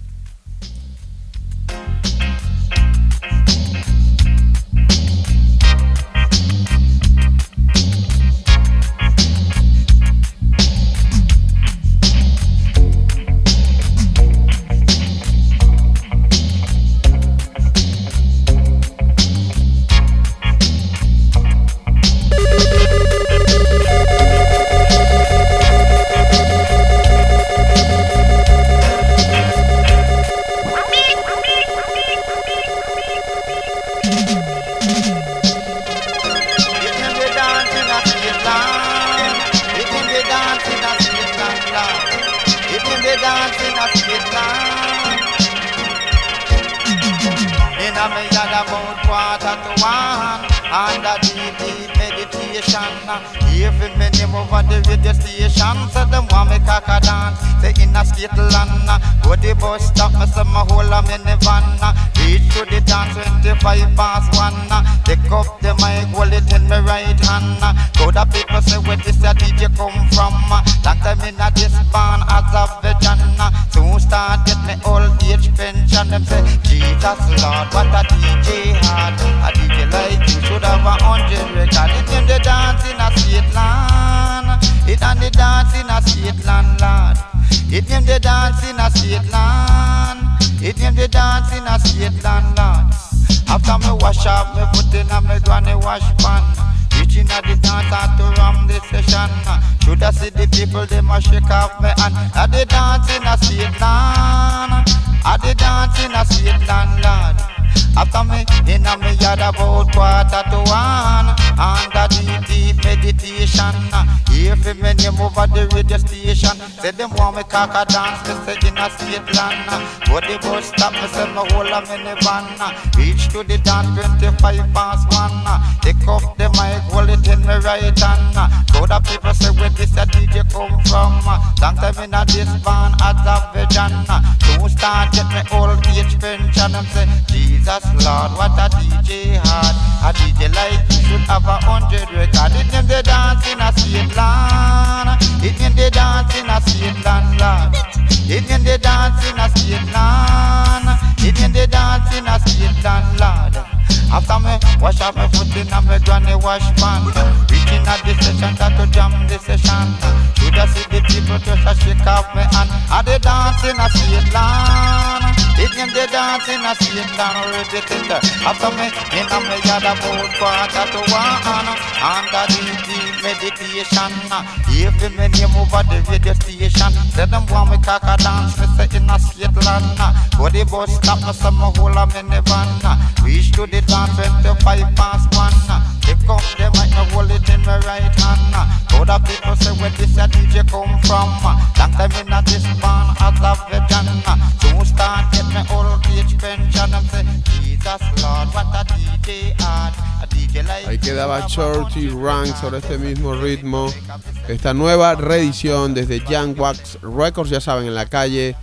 S7: Every minute over the radio station, so them want me cock a dance. Say in a skate land, go the bus stop, me say my whole a minivan. Reach to the dance twenty-five past one. Take up the mic, hold it in my right hand. Go the people say where this a D J come from. Long time in a this band as a veteran. Soon start get me old age pension. Them say Jesus Lord, what a D J had. A D J like you should have a hundred record. It in the dance in a skate land. It and the dance in a skate land, Lord. It in the dance in a skate land. It in the dance in a skate land, Lord. After me wash up, me put in a me granny wash pan. Reaching at the dance and to ram the session. Should I see the people, they must shake off me hand. At the dance in a skate land. At the dance in a skate land, Lord. After me, in a me yard about quarter to one. Under the deep meditation. Here for me name over the radio station. Say them want me cock a dance, me say in a skate land. But the bus stop, me say me hold a minivan. Reach to the dance twenty-five past one. Take off the mic, hold it in my right hand. So the people say where this a D J come from. Long time in a this band as a veteran. So start get me old age pension. Them say Jesus Lord, what a D J had. A D J like you should have a hundred record. It in the dance in a skate land. It in the dance in a skate land, Lord. It in the dance in a skate land. It in the dance in a skate land, Lord. After me wash up my foot in a me granny wash pan. Reaching at the session that to jam the session. Should I see the people just a shake off me hand. Are they dancing a skate land? It in the dance in a skate land, repeat it. After me in a me yard about quarter to one. Under the deep meditation. If me name over the radio station. Say them want me cock a dance, me say in a skate land. Go the bus stop, me say me hold a minivan. Reach to the dance twenty-five past one. Take up the mic, me hold it in my right hand. So the people say where this a D J come from. Long time in a this band as a veteran. Soon start get me old age pension. Them say Jesus Lord, what a D J had. A D J like
S1: Ahí quedaba Shorty Ranks sobre este mismo ritmo. Esta nueva reedición desde Young Wax Records, ya saben, en la calle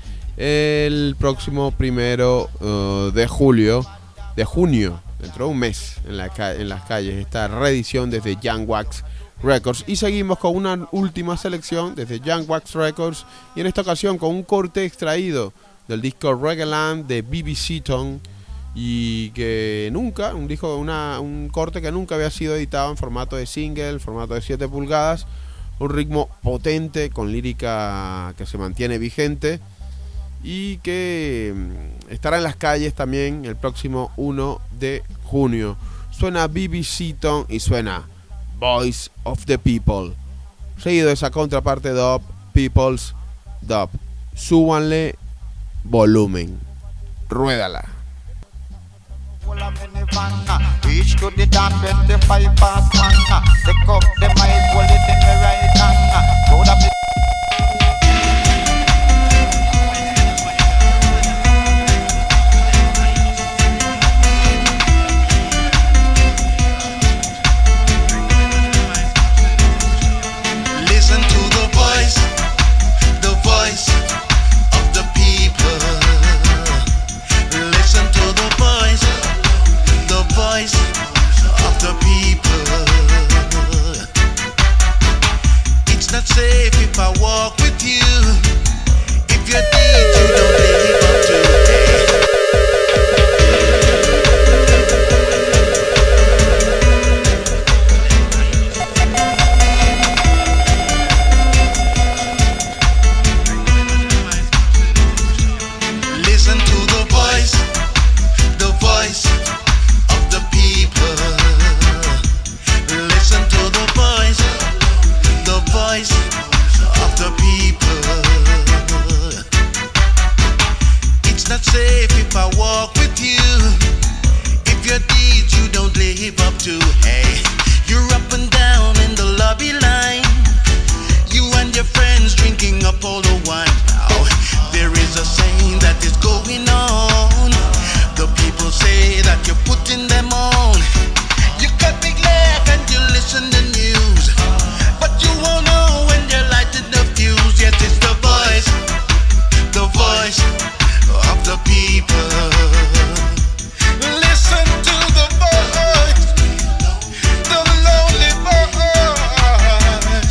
S1: el próximo primero uh, de julio, de junio, dentro de un mes, en, la en las calles, esta reedición desde Young Wax Records. Y seguimos con una última selección desde Young Wax Records, y en esta ocasión con un corte extraído del disco Reggae Land de B B Seaton, y que nunca, un disco, una, un corte que nunca había sido editado en formato de single, formato de siete pulgadas, un ritmo potente con lírica que se mantiene vigente y que estará en las calles también el próximo uno de junio. Suena B B Seaton y suena Voice of the People, seguido de esa contraparte dub, People's Dub. Súbanle volumen, ruédala.
S7: Reach to the dance twenty-five past one. Take up the mic, hold it in the right hand. Go the
S3: safe if I walk with you. If your deeds you don't live up to. Listen to the voice, the voice of the people. Listen to the voice, the voice of the people. It's not safe if I walk with you. If your deeds you don't live up to. Hey, you're up and down in the lobby line. You and your friends drinking up all the wine. Now, there is a saying that is going on. The people say that you're putting them on. You got big laugh and you listen to news, but you won't know when you're lighting the fuse. Yes, it's the voice, the voice of the people. Listen to the voice, the lonely voice.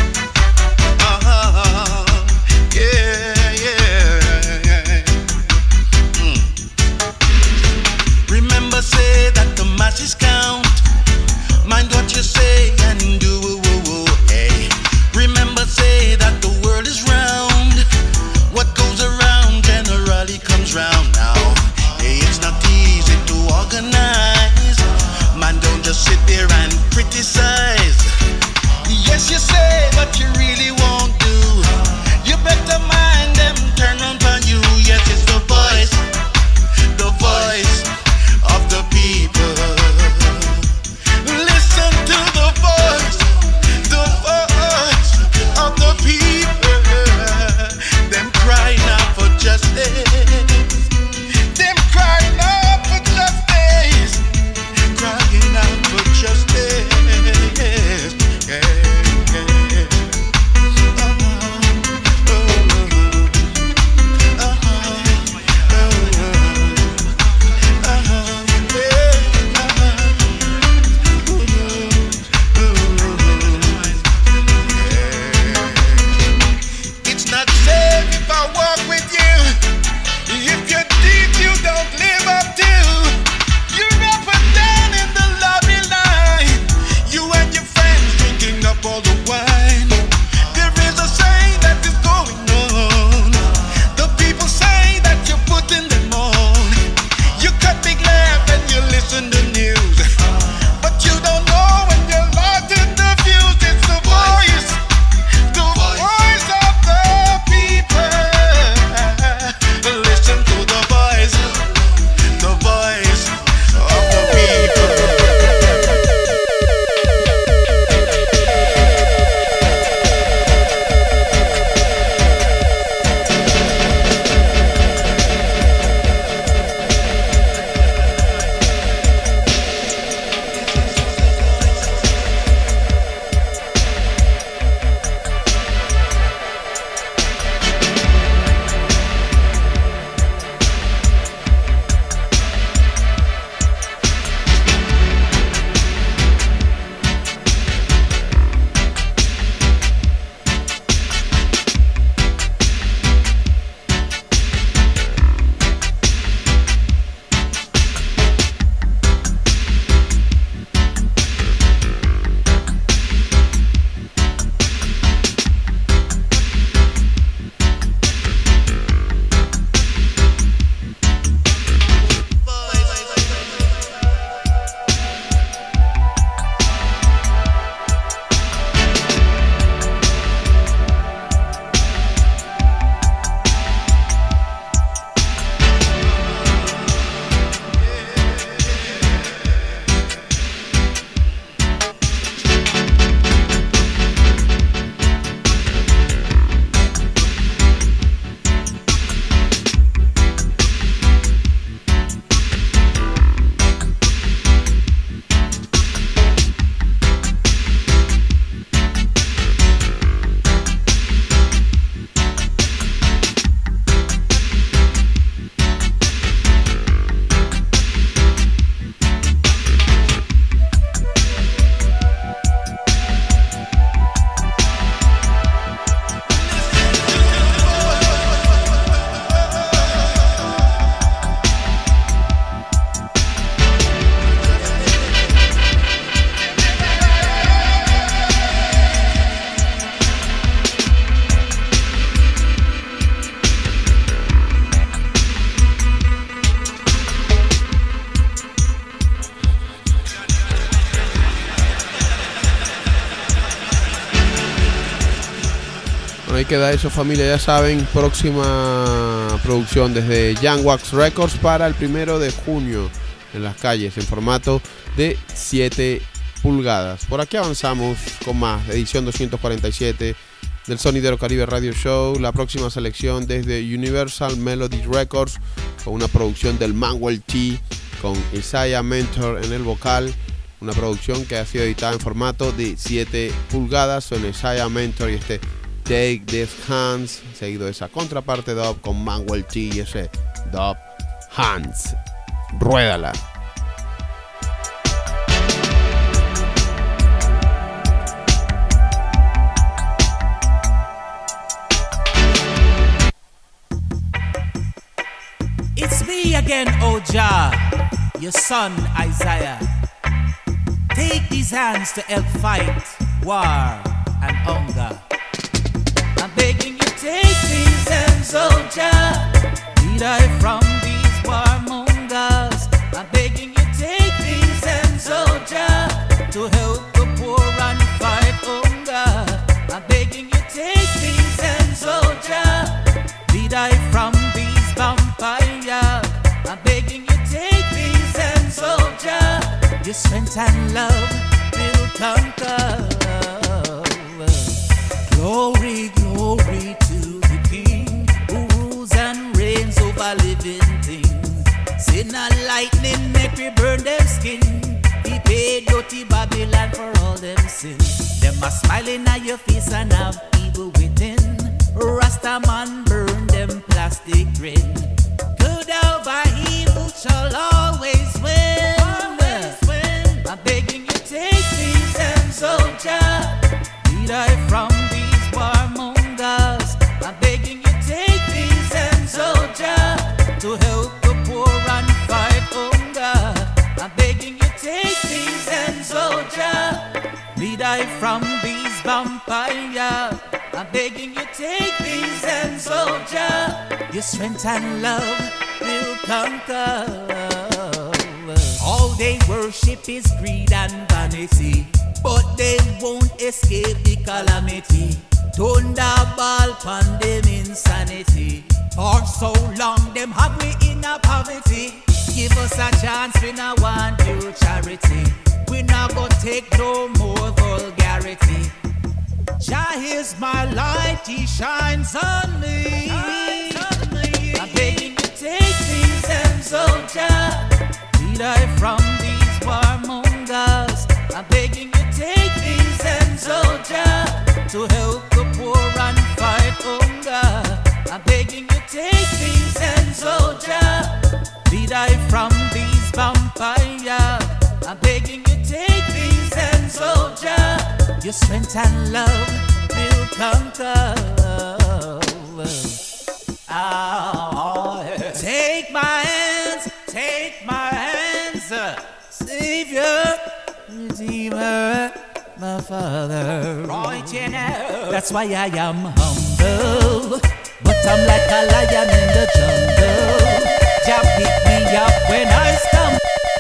S3: Uh-huh. Yeah, yeah. Mm. Remember, say that the masses count. Mind what you say and do. Hey, remember, say that the world is round. What goes around generally comes round. Now, hey, it's not easy to organize. Man, don't just sit there and criticize. Yes, you say what you really won't do. You better mind them turn on for you. Yes, it's the voice, the voice of the people. Listen to the voice, the voice of the people. Them crying out for justice. Them crying out for justice. Crying out for justice. Yeah, yeah.
S1: Bueno, ahí queda eso, familia, ya saben, próxima producción desde Young Wax Records para el primero de junio en las calles en formato de siete pulgadas. Por aquí avanzamos con más, edición doscientos cuarenta y siete del Sonidero Caribe Radio Show. La próxima selección desde Universal Melody Records con una producción del Manuel T con Isaiah Mentor en el vocal. Una producción que ha sido editada en formato de siete pulgadas. Son Isaiah Mentor y este Take These Hands, seguido de esa contraparte dub con Manuel T y ese dub Hands. Ruédala.
S8: It's me again, oh Jah, your son Isaiah. Take these hands to help fight war and hunger. I'm begging you, take these hands, oh Jah, lead I from these warmongers. I'm begging you, take these hands, oh Jah, to help the poor and fight hunger. I'm begging you, take these hands, oh Jah, lead I from these vampires. I'm begging you, take these hands, oh Jah, your strength and love will conquer. Glory, glory to the King who rules and reigns over living things. Sin and lightning make we burn them skin. He paid dirty Babylon for all them sins. Them a smiling at your face and have evil within. Rasta man burn them plastic grin. Good over evil shall always win. Always win. I'm begging you, take these hands, oh Jah, lead I from these warmongers. I'm begging you, take these hands, oh Jah, to help the poor and fight hunger. I'm begging you, take these hands, oh Jah, lead I from these vampires. I'm begging you, take these hands, oh Jah, your strength and love will conquer. All they worship is greed and vanity, but they won't escape the calamity. Thunderball pan them insanity. For so long them have we in a poverty. Give us a chance, we not want your charity. We not gonna take no more vulgarity. Jah is my light, he shines on me. I'm begging you, take these hands, oh Jah, lead I from these warmongers. I'm begging you, take these hands, oh Jah, to help the poor and fight hunger. I'm begging you, take these hands, oh Jah, lead I from these vampires. I'm begging you, take these hands, oh Jah, your strength and love will conquer. Oh, take my hands, take my hands, Savior, Redeemer, my Father. Right, you know. That's why I am humble, but I'm like a lion in the jungle. Jah pick me up when I stumble.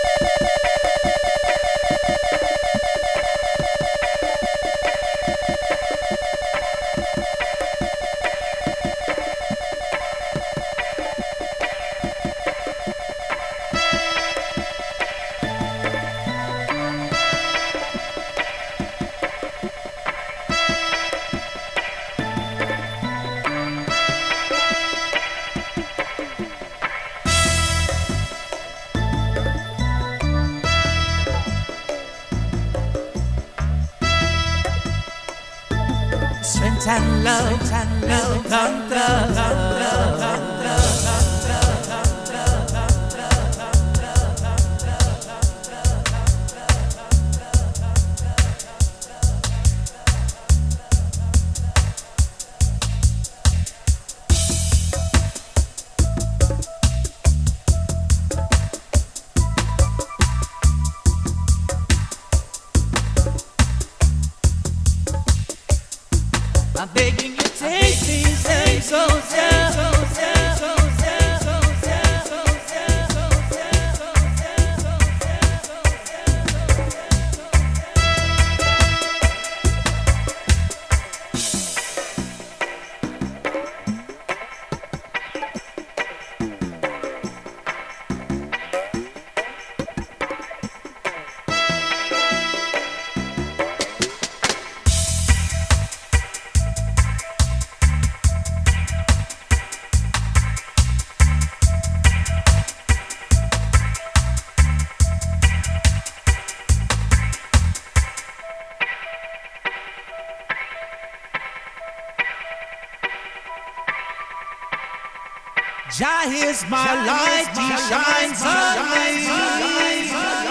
S8: Strength and love, and love, conquer. I'm begging you, take these hands, oh Jah, oh Jah, oh Jah, oh Jah, oh Jah, oh Jah, oh Jah, Jah is my light, He shines on me.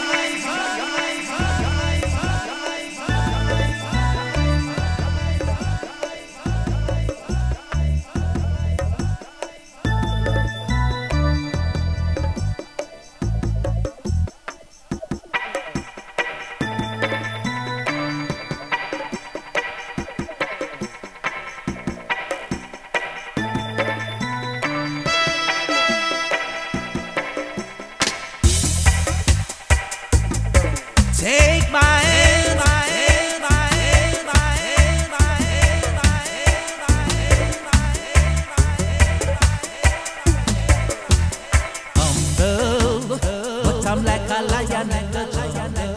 S8: Take my hand, my hand, my hand, my hand, my hand, my hand, my hand, my hand, my hand. Humble, but I'm like a lion, like a lion, like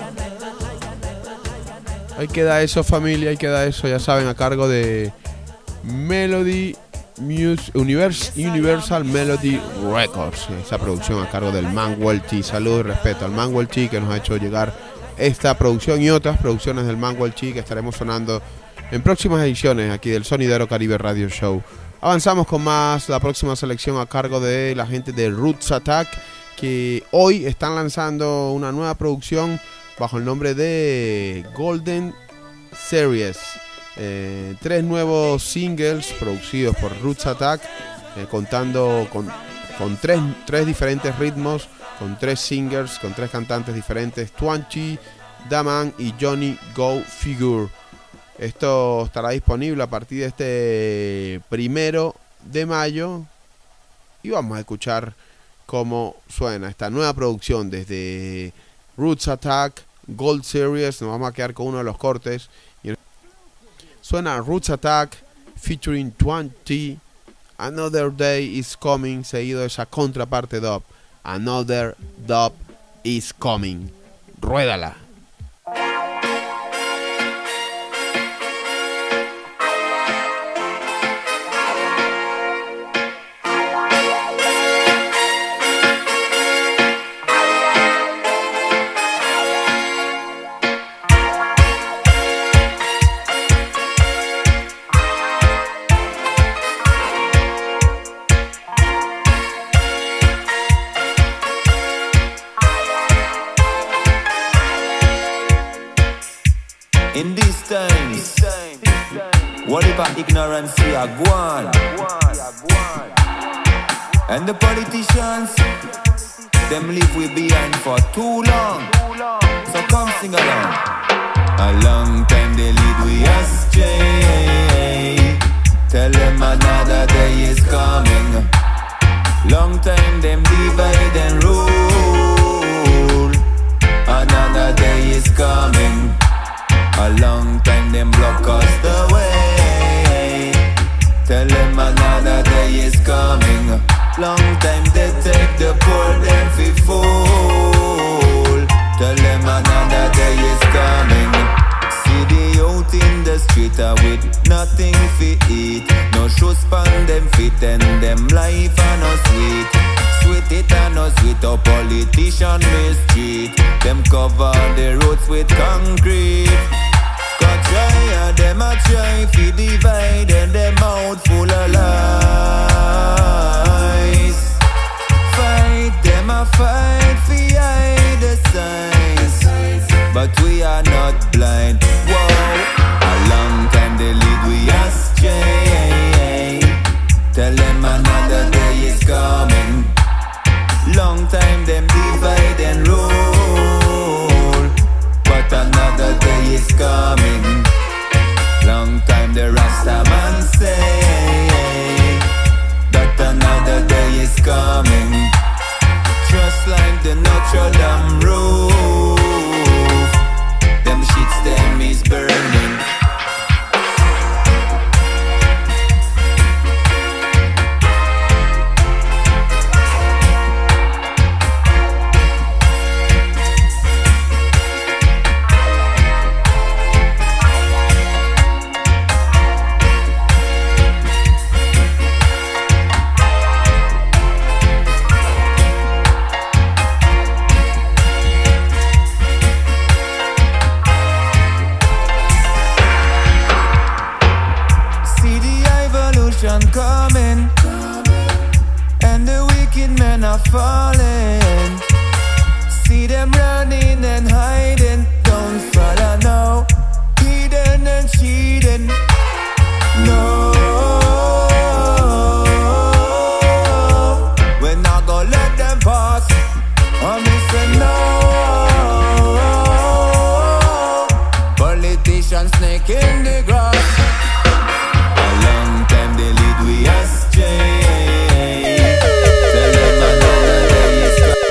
S8: a lion.
S1: Ahí queda eso, familia, ahí queda eso, ya saben, a cargo de Melody Mus- Univers- Universal Melody Records. Esa producción a cargo del Manwell T. Salud y respeto al Manwell T, que nos ha hecho llegar esta producción y otras producciones del Manwell T que estaremos sonando en próximas ediciones aquí del Sonidero Caribe Radio Show. Avanzamos con más, la próxima selección a cargo de la gente de Roots Attack, que hoy están lanzando una nueva producción bajo el nombre de Golden Series. Eh, tres nuevos singles producidos por Roots Attack, eh, contando con, con tres, tres diferentes ritmos, con tres singers, con tres cantantes diferentes, Twanchi, Daman y Johnny Go Figure. Esto estará disponible a partir de este primero de mayo y vamos a escuchar cómo suena esta nueva producción desde Roots Attack, Gold Series. Nos vamos a quedar con uno de los cortes. Suena Roots Attack featuring Twanchi, Another Day Is Coming, seguido de esa contraparte dub, Another Dub Is Coming. Ruédala.
S9: In these times, what if our ignorance we are gone? And the politicians, them live we behind for too long. So come sing along. A long time they lead we astray. Tell them another day is coming. Long time them divide and rule. Another day is coming. A long time them block us the way. Tell them another day is coming. Long time they take the poor them fi fool. Tell them another day is coming. See the youth in the street uh, with nothing fi eat. No shoes span them fit and them life are no sweet. Sweet it and no sweet, a politician mistreat. Them cover the roads with concrete. Got try and them a try fi divide and them mouth full of lies. Fight them a fight fi hide the signs, but we are not blind. Whoa, a long time they lead we astray. Tell them another day is coming. Long time them divide and rule, but another day is coming. Long time the Rasta man say that another day is coming. Just like the Notre Dame roof, them shits them is burning. Coming, are falling. See them running and hiding. Don't follow now. Hidden and cheating. No. We're not gonna let them pass. I'm missing no. Politicians snake in the grass. A long time they lead we astray. Tell them another day is coming.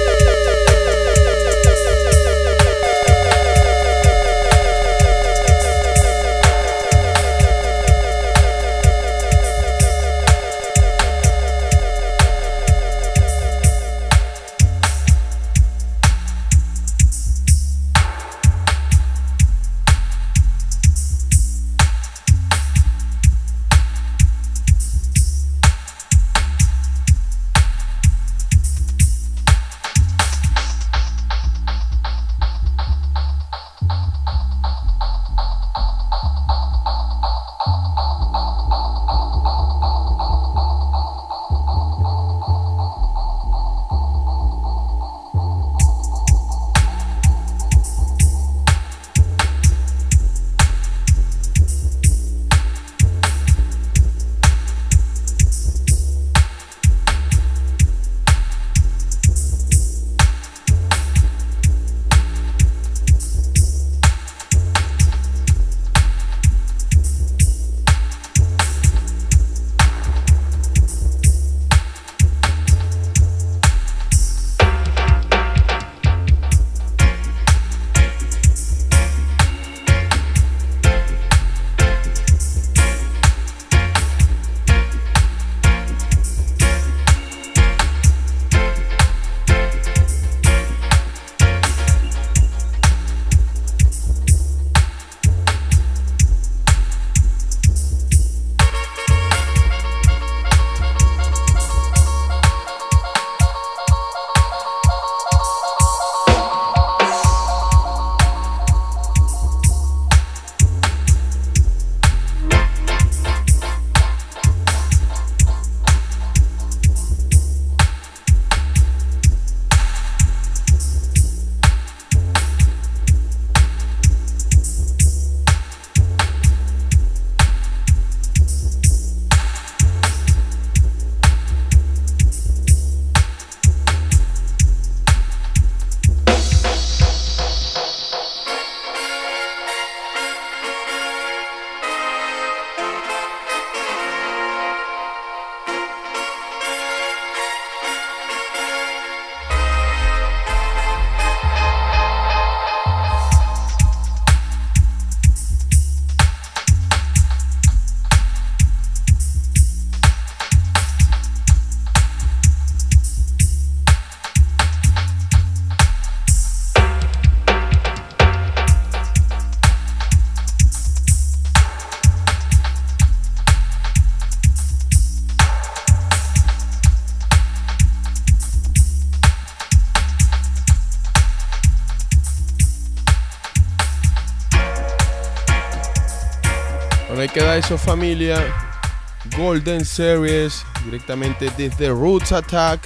S1: Bueno, ahí queda eso, familia. Golden Series, directamente desde Roots Attack.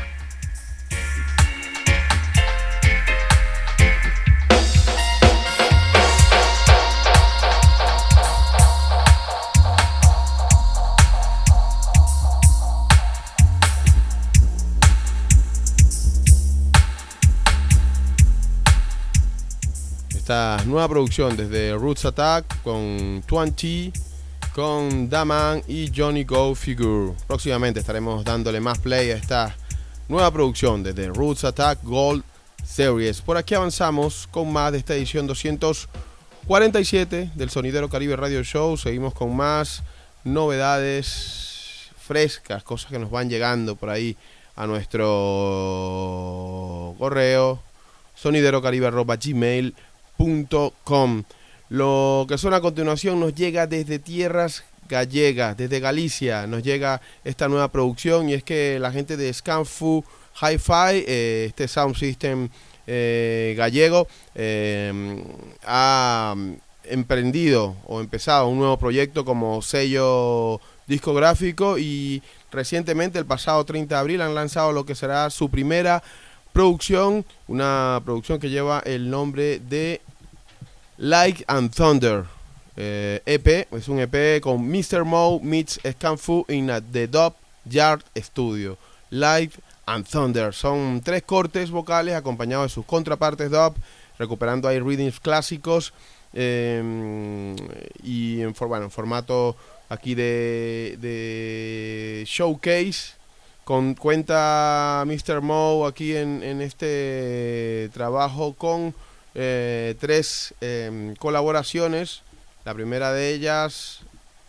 S1: Esta nueva producción desde Roots Attack con veinte, con Daman y Johnny Go Figure. Próximamente estaremos dándole más play a esta nueva producción desde Roots Attack Gold Series. Por aquí avanzamos con más de esta edición doscientos cuarenta y siete del Sonidero Caribe Radio Show. Seguimos con más novedades frescas, cosas que nos van llegando por ahí a nuestro correo soniderocaribe arroba gmail punto com. Lo que suena a continuación nos llega desde tierras gallegas, desde Galicia. Nos llega esta nueva producción y es que la gente de Scanfu Hi-Fi, eh, este sound system eh, gallego, eh, ha emprendido o empezado un nuevo proyecto como sello discográfico y recientemente, el pasado treinta de abril, han lanzado lo que será su primera producción, una producción que lleva el nombre de Light and Thunder. Eh, E P, es un E P con mister Mo meets Scanfu in the Dub Yard Studio. Light and Thunder. Son tres cortes vocales acompañados de sus contrapartes dub, recuperando ahí rhythms clásicos eh, y en, for, bueno, en formato aquí de, de showcase. Con, cuenta mister Mo aquí en, en este trabajo con eh, tres eh, colaboraciones. La primera de ellas,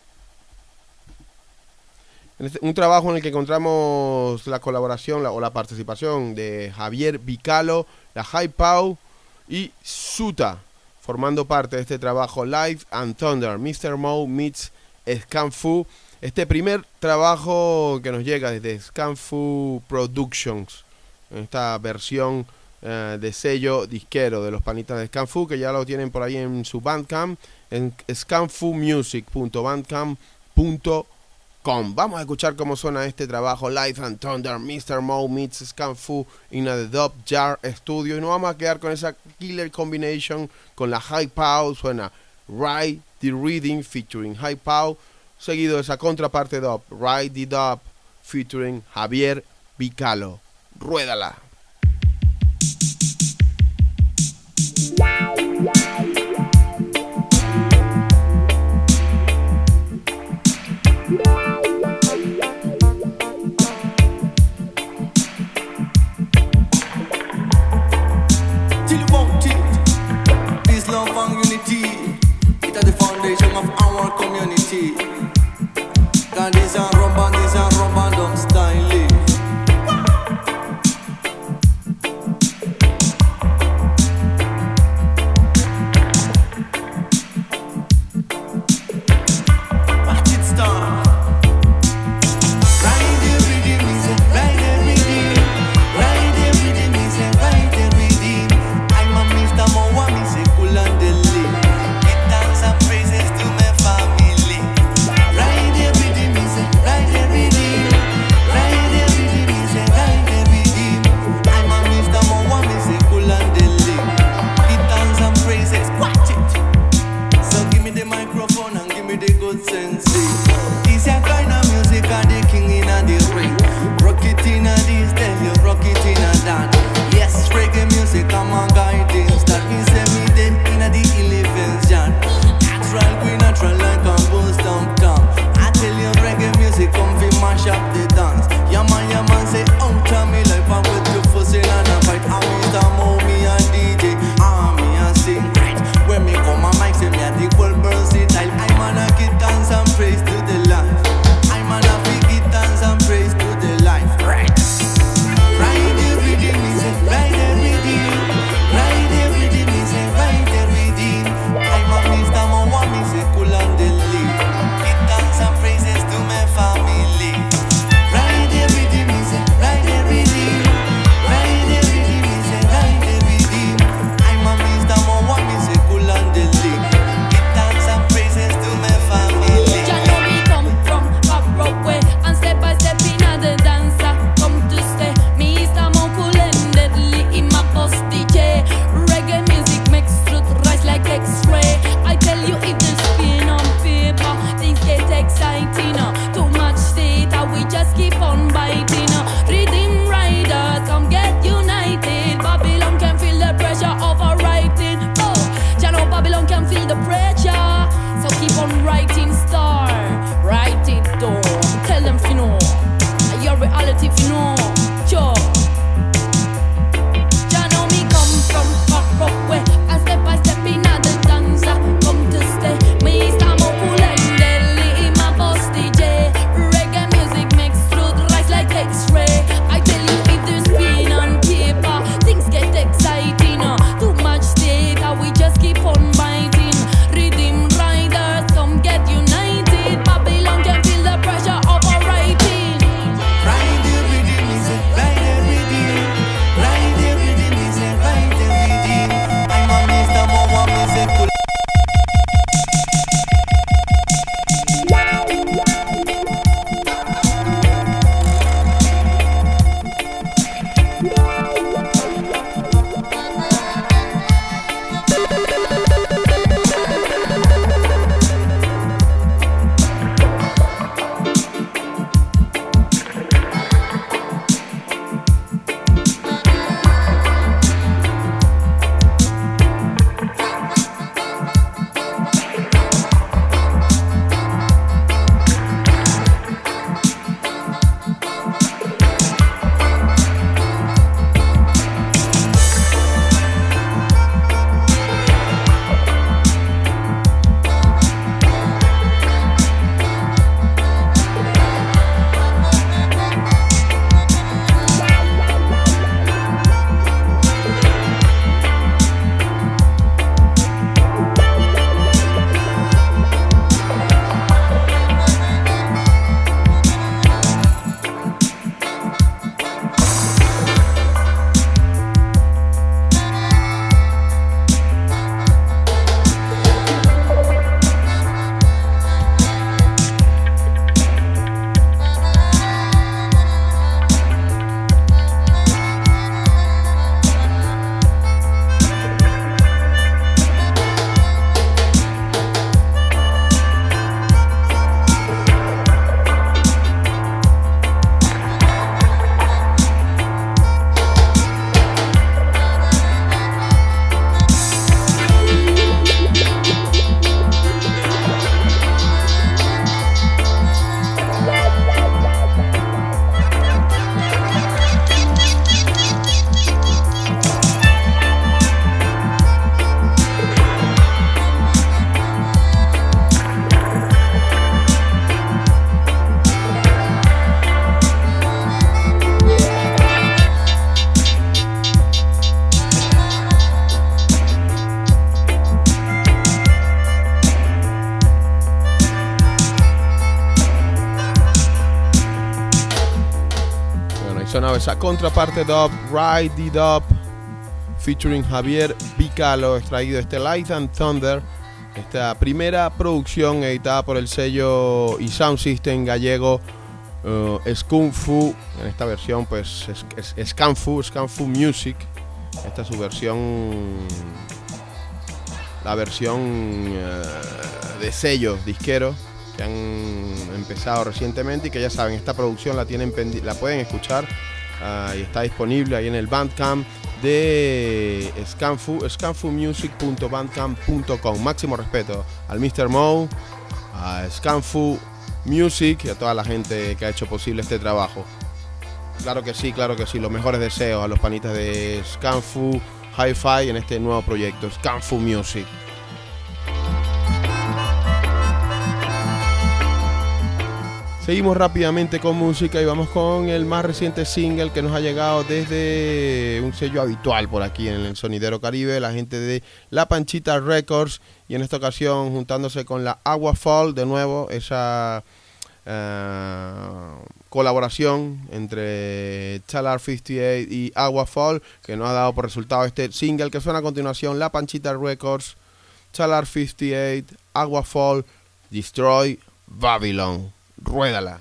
S1: en este, un trabajo en el que encontramos la colaboración la, o la participación de Javier Vicalo, la High Pow y Suta, formando parte de este trabajo Light and Thunder, mister Mo meets Scanfu. Este primer trabajo que nos llega desde Scanfu Productions, en esta versión eh, de sello disquero de los panitas de Scanfu, que ya lo tienen por ahí en su Bandcamp, en scanfu music punto bandcamp punto com. Vamos a escuchar cómo suena este trabajo Light and Thunder, mister Mo meets Scanfu in the Dub Jar Studio, y nos vamos a quedar con esa killer combination con la High Pow. Suena Ride the Reading featuring High Pow, seguido de esa contraparte dub, Ride the Dub featuring Javier Vicalo. Ruédala.
S3: Till you want it, peace, love and unity. It is the foundation of our community. Cause this a rumba, this a rumba dub style. Watch it start. Ride the rhythm, is a ride the rhythm. Ride the rhythm, is a ride the rhythm. I'm a mister Moa, me say cool and deli. It dance and praises to my family. Ride the rhythm, is a ride the rhythm. Ride the rhythm, is a ride the rhythm. I'm a mister Moa, me say cool and deli. It dance and praises, watch it. So give me the microphone and give me the good sense. This a kind of music and the king in a the ring. Rock it in a this, then you rock it in a that. Yes, reggae music, I'm a guidance. That means that me then in a the elephant's yard. Natural, we natural like a boost down town. I tell you reggae music, come fi mash up the dance. Yeah man, yeah man, say out of me life and with you fussing and a fight. I'm Mister Mo, me and D J, ah me and sing right. When me come a mic, say me a the whole versatile. I'm on a kid dance and praise to the life. I'm on a big dance and praise to the life. Right. Ride the rhythm, is a ride the rhythm. Ride the rhythm, is a ride the rhythm. I'm a Mister Mo, me say cool and deli. Kid dance and praises to my family. Ride the rhythm, is a ride the rhythm. Ride the rhythm, is a ride the rhythm. I'm a Mister Mo, me say cool and deli. Kid dance and praises to my family.
S6: Jah know me come from back road way, and step by step in a the dancer come to stay. Me is the more cool and deadly in my post D J. Reggae music makes truth rise like X-ray. I tell you if the spin on paper, things get exciting. uh. Too much data, we just keep on biting. uh. Rhythm riders, come get united. Babylon can feel the pressure of a writing. Oh, Jah know Babylon can feel the pressure. So keep on writing star, write it down. Tell them if you know, your reality if you know. Sure. Jah know me come from rock rock way, and step by step in a the dancer come to stay. Me is the more cool and deadly in my boss D J. Reggae music makes truth rise like X-ray. I tell you if there's spin on paper, things get exciting. uh. Too much data, we just keep on biting. Rhythm riders, come get united. Babylon can feel the pressure of a writing.
S3: Ride the rhythm,
S1: sonaba esa contraparte dub, Ride the Dub, featuring Javier Vicalo, extraído de este Light and Thunder, esta primera producción editada por el sello y Sound System gallego uh, Scanfu, en esta versión pues es, es, Scanfu, Scanfu Music, esta es su versión, la versión uh, de sellos disqueros que han empezado recientemente y que ya saben, esta producción la tienen la pueden escuchar uh, y está disponible ahí en el Bandcamp de Scanfu, scanfu music punto bandcamp punto com. Máximo respeto al mister Mo, a Scanfu Music y a toda la gente que ha hecho posible este trabajo. Claro que sí, claro que sí, los mejores deseos a los panitas de Scanfu Hi-Fi en este nuevo proyecto, Scanfu Music. Seguimos rápidamente con música y vamos con el más reciente single que nos ha llegado desde un sello habitual por aquí en el Sonidero Caribe, la gente de La Panchita Records, y en esta ocasión juntándose con la Agua Fall, de nuevo esa uh, colaboración entre Chalar cincuenta y ocho y Agua Fall, que nos ha dado por resultado este single que suena a continuación, La Panchita Records, Chalar cincuenta y ocho, Agua Fall, Destroy Babylon. Ruédala.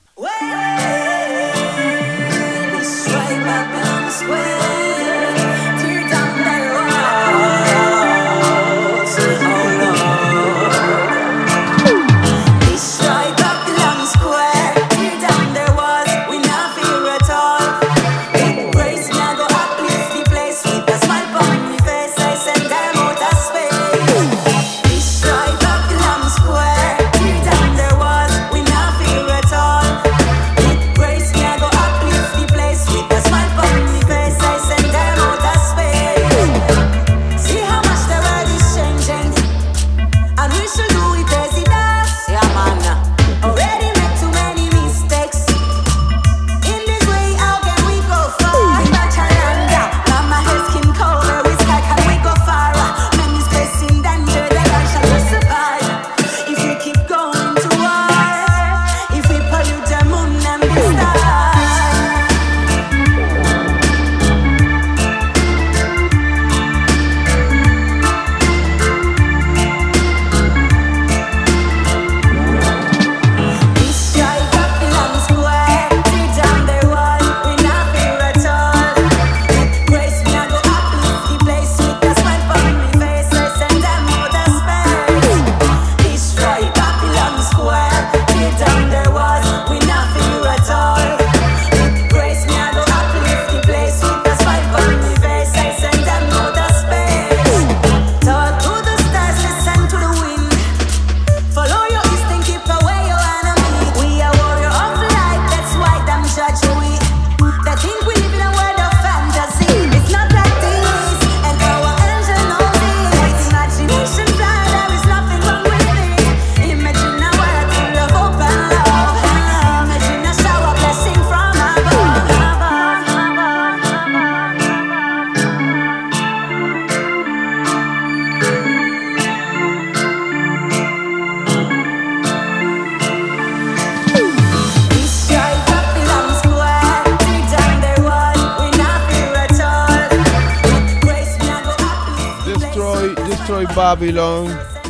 S1: Babylon,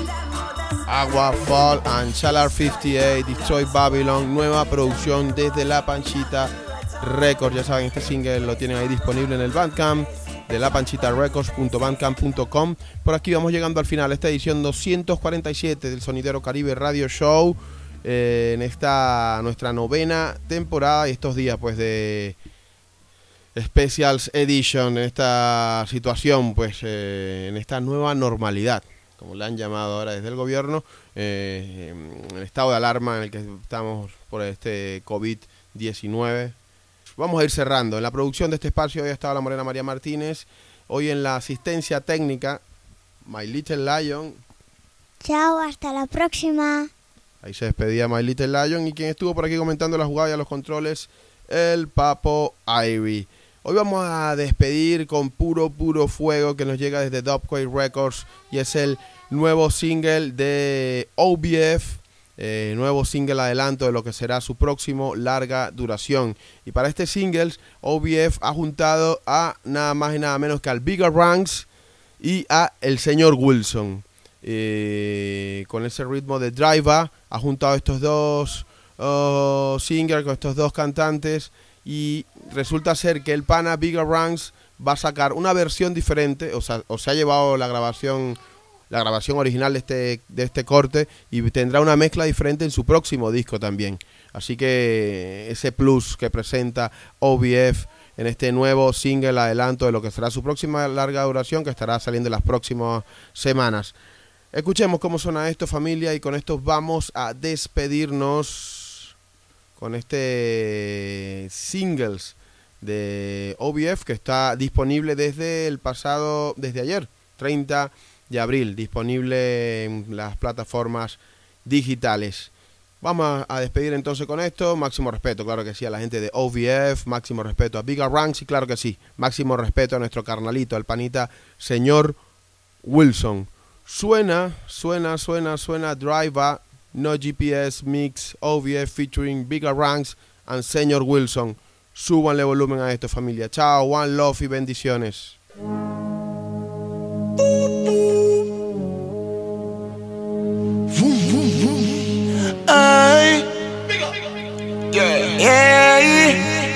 S1: Agua Fall and Chalar cincuenta y ocho, Destroy Babylon, nueva producción desde La Panchita Records. Ya saben, este single lo tienen ahí disponible en el Bandcamp de la panchita records punto bandcamp punto com. Por aquí vamos llegando al final, esta edición doscientos cuarenta y siete del Sonidero Caribe Radio Show, eh, en esta nuestra novena temporada y estos días pues de Specials Edition, en esta situación, pues eh, en esta nueva normalidad, como la han llamado ahora desde el gobierno, eh, en el estado de alarma en el que estamos por este COVID diecinueve. Vamos a ir cerrando. En la producción de este espacio hoy ha estado la Morena María Martínez, hoy en la asistencia técnica, My Little Lion.
S4: Chao, hasta la próxima.
S1: Ahí se despedía My Little Lion, y quien estuvo por aquí comentando la jugada y a los controles, el Papo Ivy. Hoy vamos a despedir con puro, puro fuego que nos llega desde Dubquake Records y es el nuevo single de O B F Eh, nuevo single adelanto de lo que será su próximo larga duración. Y para este single, O B F ha juntado a nada más y nada menos que al Bigger Ranks y a el señor Wilson. Eh, con ese ritmo de Driver, ha juntado estos dos uh, singles con estos dos cantantes. Y resulta ser que el pana Bigger Ranks va a sacar una versión diferente, o sea, o se ha llevado la grabación la grabación original de este, de este corte y tendrá una mezcla diferente en su próximo disco también. Así que ese plus que presenta O B F en este nuevo single adelanto de lo que será su próxima larga duración, que estará saliendo en las próximas semanas. Escuchemos cómo suena esto, familia, y con esto vamos a despedirnos con este singles de O B F que está disponible desde el pasado, desde ayer, treinta de abril, disponible en las plataformas digitales. Vamos a despedir entonces con esto. Máximo respeto, claro que sí, a la gente de O B F, máximo respeto a Bigger Ranks y claro que sí, máximo respeto a nuestro carnalito, al panita señor Wilson. Suena, suena, suena, suena Driver, No G P S Mix, O B F featuring Bigger Ranks and señor Wilson. Súbanle volumen a esto, familia. Chao, one love y bendiciones.
S3: I, yeah, yeah.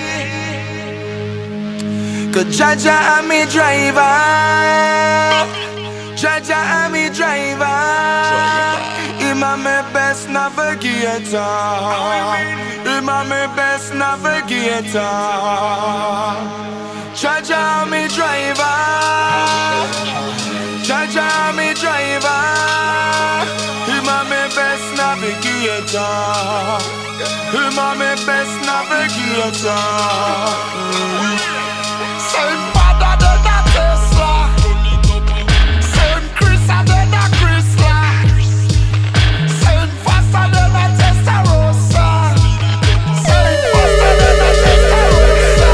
S3: Cause Jaja I'm me driver, Jaja I'm me driver. Him a me best navigator, him a me best navigator. Jaja I'm me driver, Jaja I'm me driver. Him a me best navigator, him a me best navigator. Same father than a Tesla, same Chris than a Chrysler, same faster than a Testarossa, same faster than a Testarossa.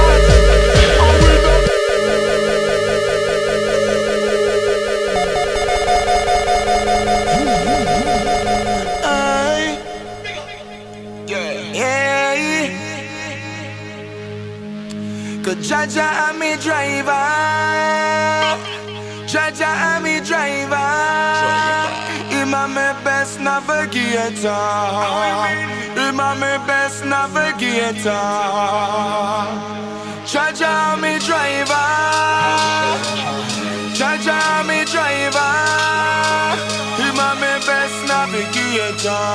S3: Cause Jaja I'm me driver, Jaja I'm me driver. Him a me best navigator, him a me best navigator. Jaja I'm me driver, Jaja I'm me driver. Him a me best navigator,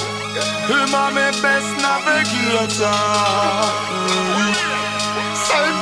S3: him a me best navigator. Same